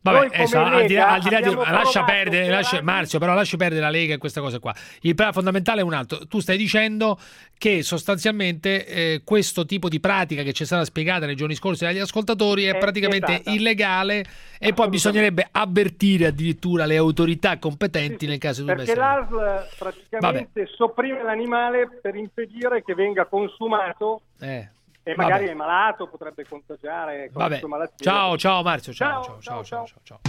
Vabbè, Noi come adesso, al di là, al di là di, abbiamo lascia provato perdere, per lascia, anni- Marzio, però lascia perdere la Lega e queste cose qua. Il problema fondamentale è un altro. Tu stai dicendo che sostanzialmente eh, questo tipo di pratica che ci è stata spiegata nei giorni scorsi dagli ascoltatori è, È praticamente vietata. illegale e poi bisognerebbe avvertire addirittura le autorità competenti nel caso di Perché l'A S L praticamente sopprime l'animale per impedire che venga consumato Eh. e magari Vabbè. è malato, potrebbe contagiare con le Vabbè. sue malattie. Ciao, ciao Marzio, ciao, Ciao, ciao, ciao, ciao, ciao, ciao.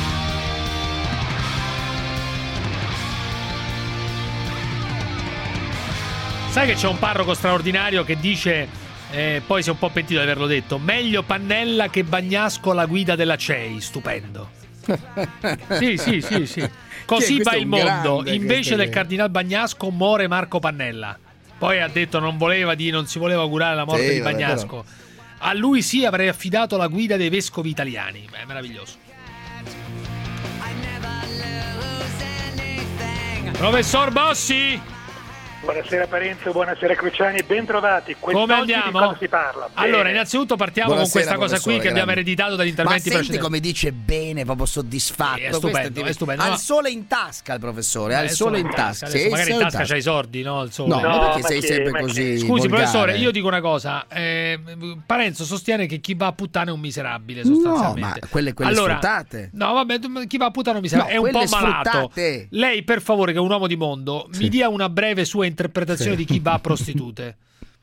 Sai che c'è un parroco straordinario che dice, eh, poi si è un po' pentito di averlo detto, meglio Pannella che Bagnasco alla guida della C E I, stupendo. Sì, sì, sì, sì. Così Chi è? va Questo è il un mondo. grande, Invece questo del è- cardinal Bagnasco muore Marco Pannella. Poi ha detto non voleva di, non si voleva augurare la morte Sì, di vabbè, Bagnasco. A lui sì avrei affidato la guida dei vescovi italiani. È meraviglioso. Professor Bossi, Buonasera Parenzo, buonasera Cruciani, ben trovati. come Quest'oggi andiamo? Di cosa si parla? Allora, Bene. innanzitutto partiamo Buonasera, con questa cosa qui professore, che abbiamo grande. ereditato dagli Ma interventi senti precedenti. come dice bene, proprio soddisfatto. Sì, è Questo stupendo, tipo- è stupendo. Ha No. il sole in tasca il professore, ha il Eh, sole in insomma, tasca. adesso Sì, magari il in sole tasca c'hai i sordi, no? Il sole. No, No, ma perché ma sei che- sempre ma che- così Scusi, volgare? professore, io dico una cosa. Eh, Parenzo sostiene che chi va a puttane è un miserabile, No, sostanzialmente. ma quelle, quelle allora, sfruttate. No, vabbè, tu- chi va a puttane è un miserabile. No, è un po' quelle malato. sfruttate. Lei, per favore, che è un uomo di mondo, mi dia una breve sua interpretazione Sì. di chi va a prostitute.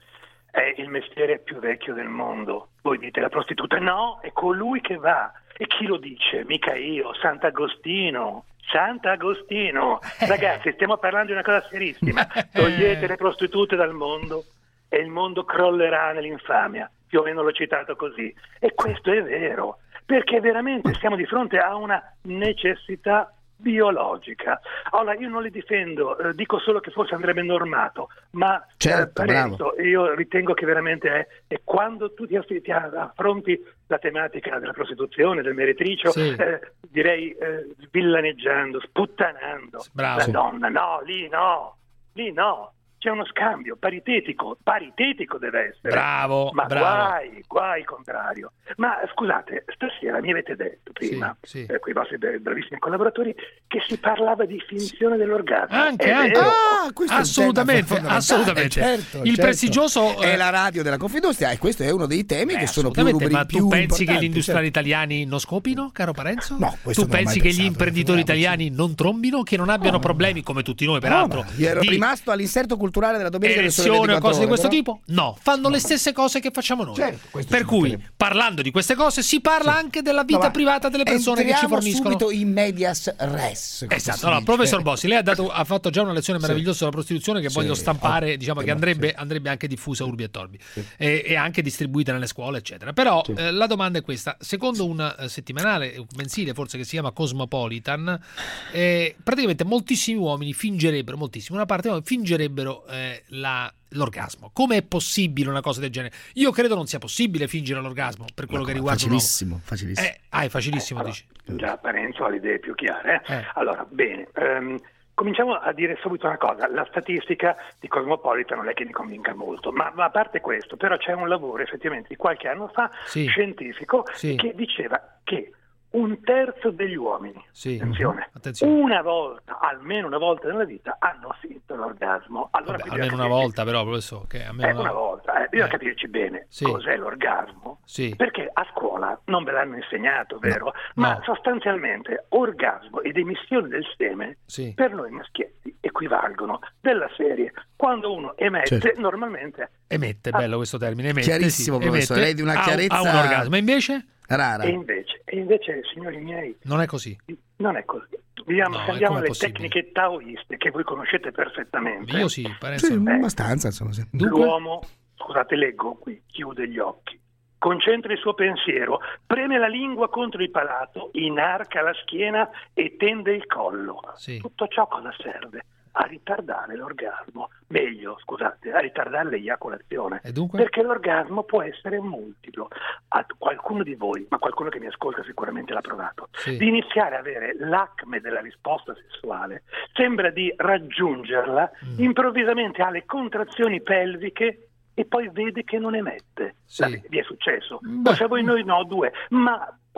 È il mestiere più vecchio del mondo. Voi dite la prostituta? No, è colui che va. E chi lo dice? Mica io, Sant'Agostino. Sant'Agostino. Ragazzi, stiamo parlando di una cosa serissima. Togliete le prostitute dal mondo e il mondo crollerà nell'infamia. Più o meno l'ho citato così. E questo è vero, perché veramente siamo di fronte a una necessità biologica. Allora, io non li difendo, eh, dico solo che forse andrebbe normato, ma Certo, eh, Parenzo, io ritengo che veramente è, è quando tu ti, affi- ti affronti la tematica della prostituzione, del meretricio, Sì. eh, direi eh, villaneggiando, sputtanando Bravo. la Sì. donna. No, lì no, lì no. C'è uno scambio paritetico, paritetico deve essere. Bravo, Ma bravo. guai, guai contrario. Ma scusate, stasera mi avete detto prima, Sì, sì. eh, con i vostri be- bravissimi collaboratori, che si parlava di finzione dell'orgasmo. Anche, È anche. vero? Ah, questo è un assolutamente, tema fondamentale, assolutamente. certo, il certo. prestigioso È eh, la radio della Confindustria e questo è uno dei temi Eh, che sono più assolutamente, numeri ma più tu pensi che importanti, gli industriali certo. italiani non scopino, caro Parenzo? No, questo tu non ho pensi mai che gli pensato, imprenditori figuriamoci. italiani non trombino, che non abbiano problemi come tutti noi, peraltro? No, ma io ero di rimasto all'inserto culturale della domenica del Sole erezione o ventiquattro cose di ore, questo però- tipo? No, fanno le stesse cose che facciamo noi. Certo, questo per ci cui, mancherebbe. parlando di queste cose, si parla anche della vita No, ma privata delle persone che ci entriamo forniscono. subito in medias res. come Esatto, si allora, dice. professor Bossi, lei ha, dato, ha fatto già una lezione meravigliosa sulla prostituzione che Sì, voglio stampare, diciamo che ottimo, andrebbe, sì. andrebbe anche diffusa urbi e torbi e, e anche distribuita nelle scuole, eccetera. Però eh, la domanda è questa: secondo un eh, settimanale, un mensile forse che si chiama Cosmopolitan, eh, praticamente moltissimi uomini fingerebbero, moltissimi, una parte di uomini fingerebbero eh, la l'orgasmo. Come è possibile una cosa del genere? Io credo non sia possibile fingere l'orgasmo per quello che riguarda un uomo. Facilissimo, facilissimo. Eh, ah, è facilissimo, Allora, dici. già Parenzo ha le idee più chiare. eh? Eh. Allora, bene, ehm, cominciamo a dire subito una cosa. La statistica di Cosmopolitan non è che mi convinca molto, ma, ma a parte questo, però c'è un lavoro effettivamente di qualche anno fa, Sì. scientifico, Sì. che diceva che un terzo degli uomini, Sì. attenzione, Attenzione. una volta, almeno una volta nella vita, hanno finto l'orgasmo. Allora, Vabbè, bisogna almeno una capirci- volta, però, professore. Che almeno eh, una una volta, eh, bisogna capirci bene Sì. cos'è l'orgasmo, Sì. perché a scuola non ve l'hanno insegnato, vero? Ma No. sostanzialmente orgasmo ed emissione del seme Sì. per noi maschietti equivalgono della serie. Quando uno emette, Certo. normalmente Emette, Ah. bello questo termine. Emette, Chiarissimo, sì, professore, emette, lei di una ha- chiarezza- Ha un orgasmo. E invece Rara. e invece, e invece, signori miei, non è così. non è così. Viviamo, No, se e andiamo com'è alle possibile? tecniche taoiste che voi conoscete perfettamente. Io sì, Parenzo. Sì, no. abbastanza, insomma. Sì. Dunque? L'uomo, scusate, leggo qui, chiude gli occhi, concentra il suo pensiero, preme la lingua contro il palato, inarca la schiena e tende il collo. Sì. Tutto ciò cosa serve? A ritardare l'orgasmo, meglio, scusate, a ritardare l'eiaculazione. E dunque? Perché l'orgasmo può essere multiplo. A qualcuno di voi, ma qualcuno che mi ascolta sicuramente l'ha provato, Sì. di iniziare a avere l'acme della risposta sessuale, sembra di raggiungerla, Mm. improvvisamente ha le contrazioni pelviche e poi vede che non emette. Sì. La- vi è successo? Beh. Forse a voi noi no, due, ma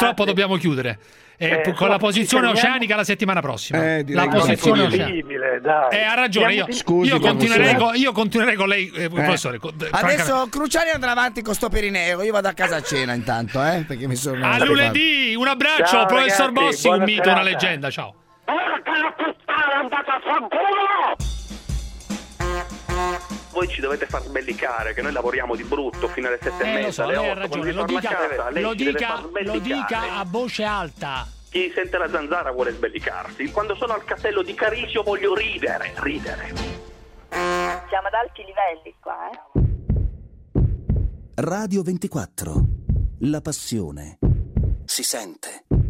purtroppo dobbiamo chiudere. eh, Eh, con la no, posizione ci fermiamo. oceanica la settimana prossima. Eh, direi la che non è posizione possibile. oceanica. Dai. Eh, ha ragione, io, Scusi, io, continuerei professore. con, io continuerei con lei, eh, professore. con- francamente. Adesso Cruciani andrà avanti con sto Pirineo. Io vado a casa a cena intanto, eh? Perché mi sono. A lunedì, un abbraccio, Ciao, professor ragazzi, Bossi, un buona mito, una serata. leggenda. Ciao. Voi ci dovete far sbellicare che noi lavoriamo di brutto fino alle sette e Eh, lo mezza, so, alle lei ha otto, quando ragione, vi lo torno a dica, casa, lei lo ci deve dica, far lo sbellicare. dica a voce alta. Chi sente la zanzara vuole sbellicarsi. Quando sono al castello di Carisio voglio ridere, ridere. Siamo ad alti livelli qua, eh? Radio ventiquattro. La passione si sente.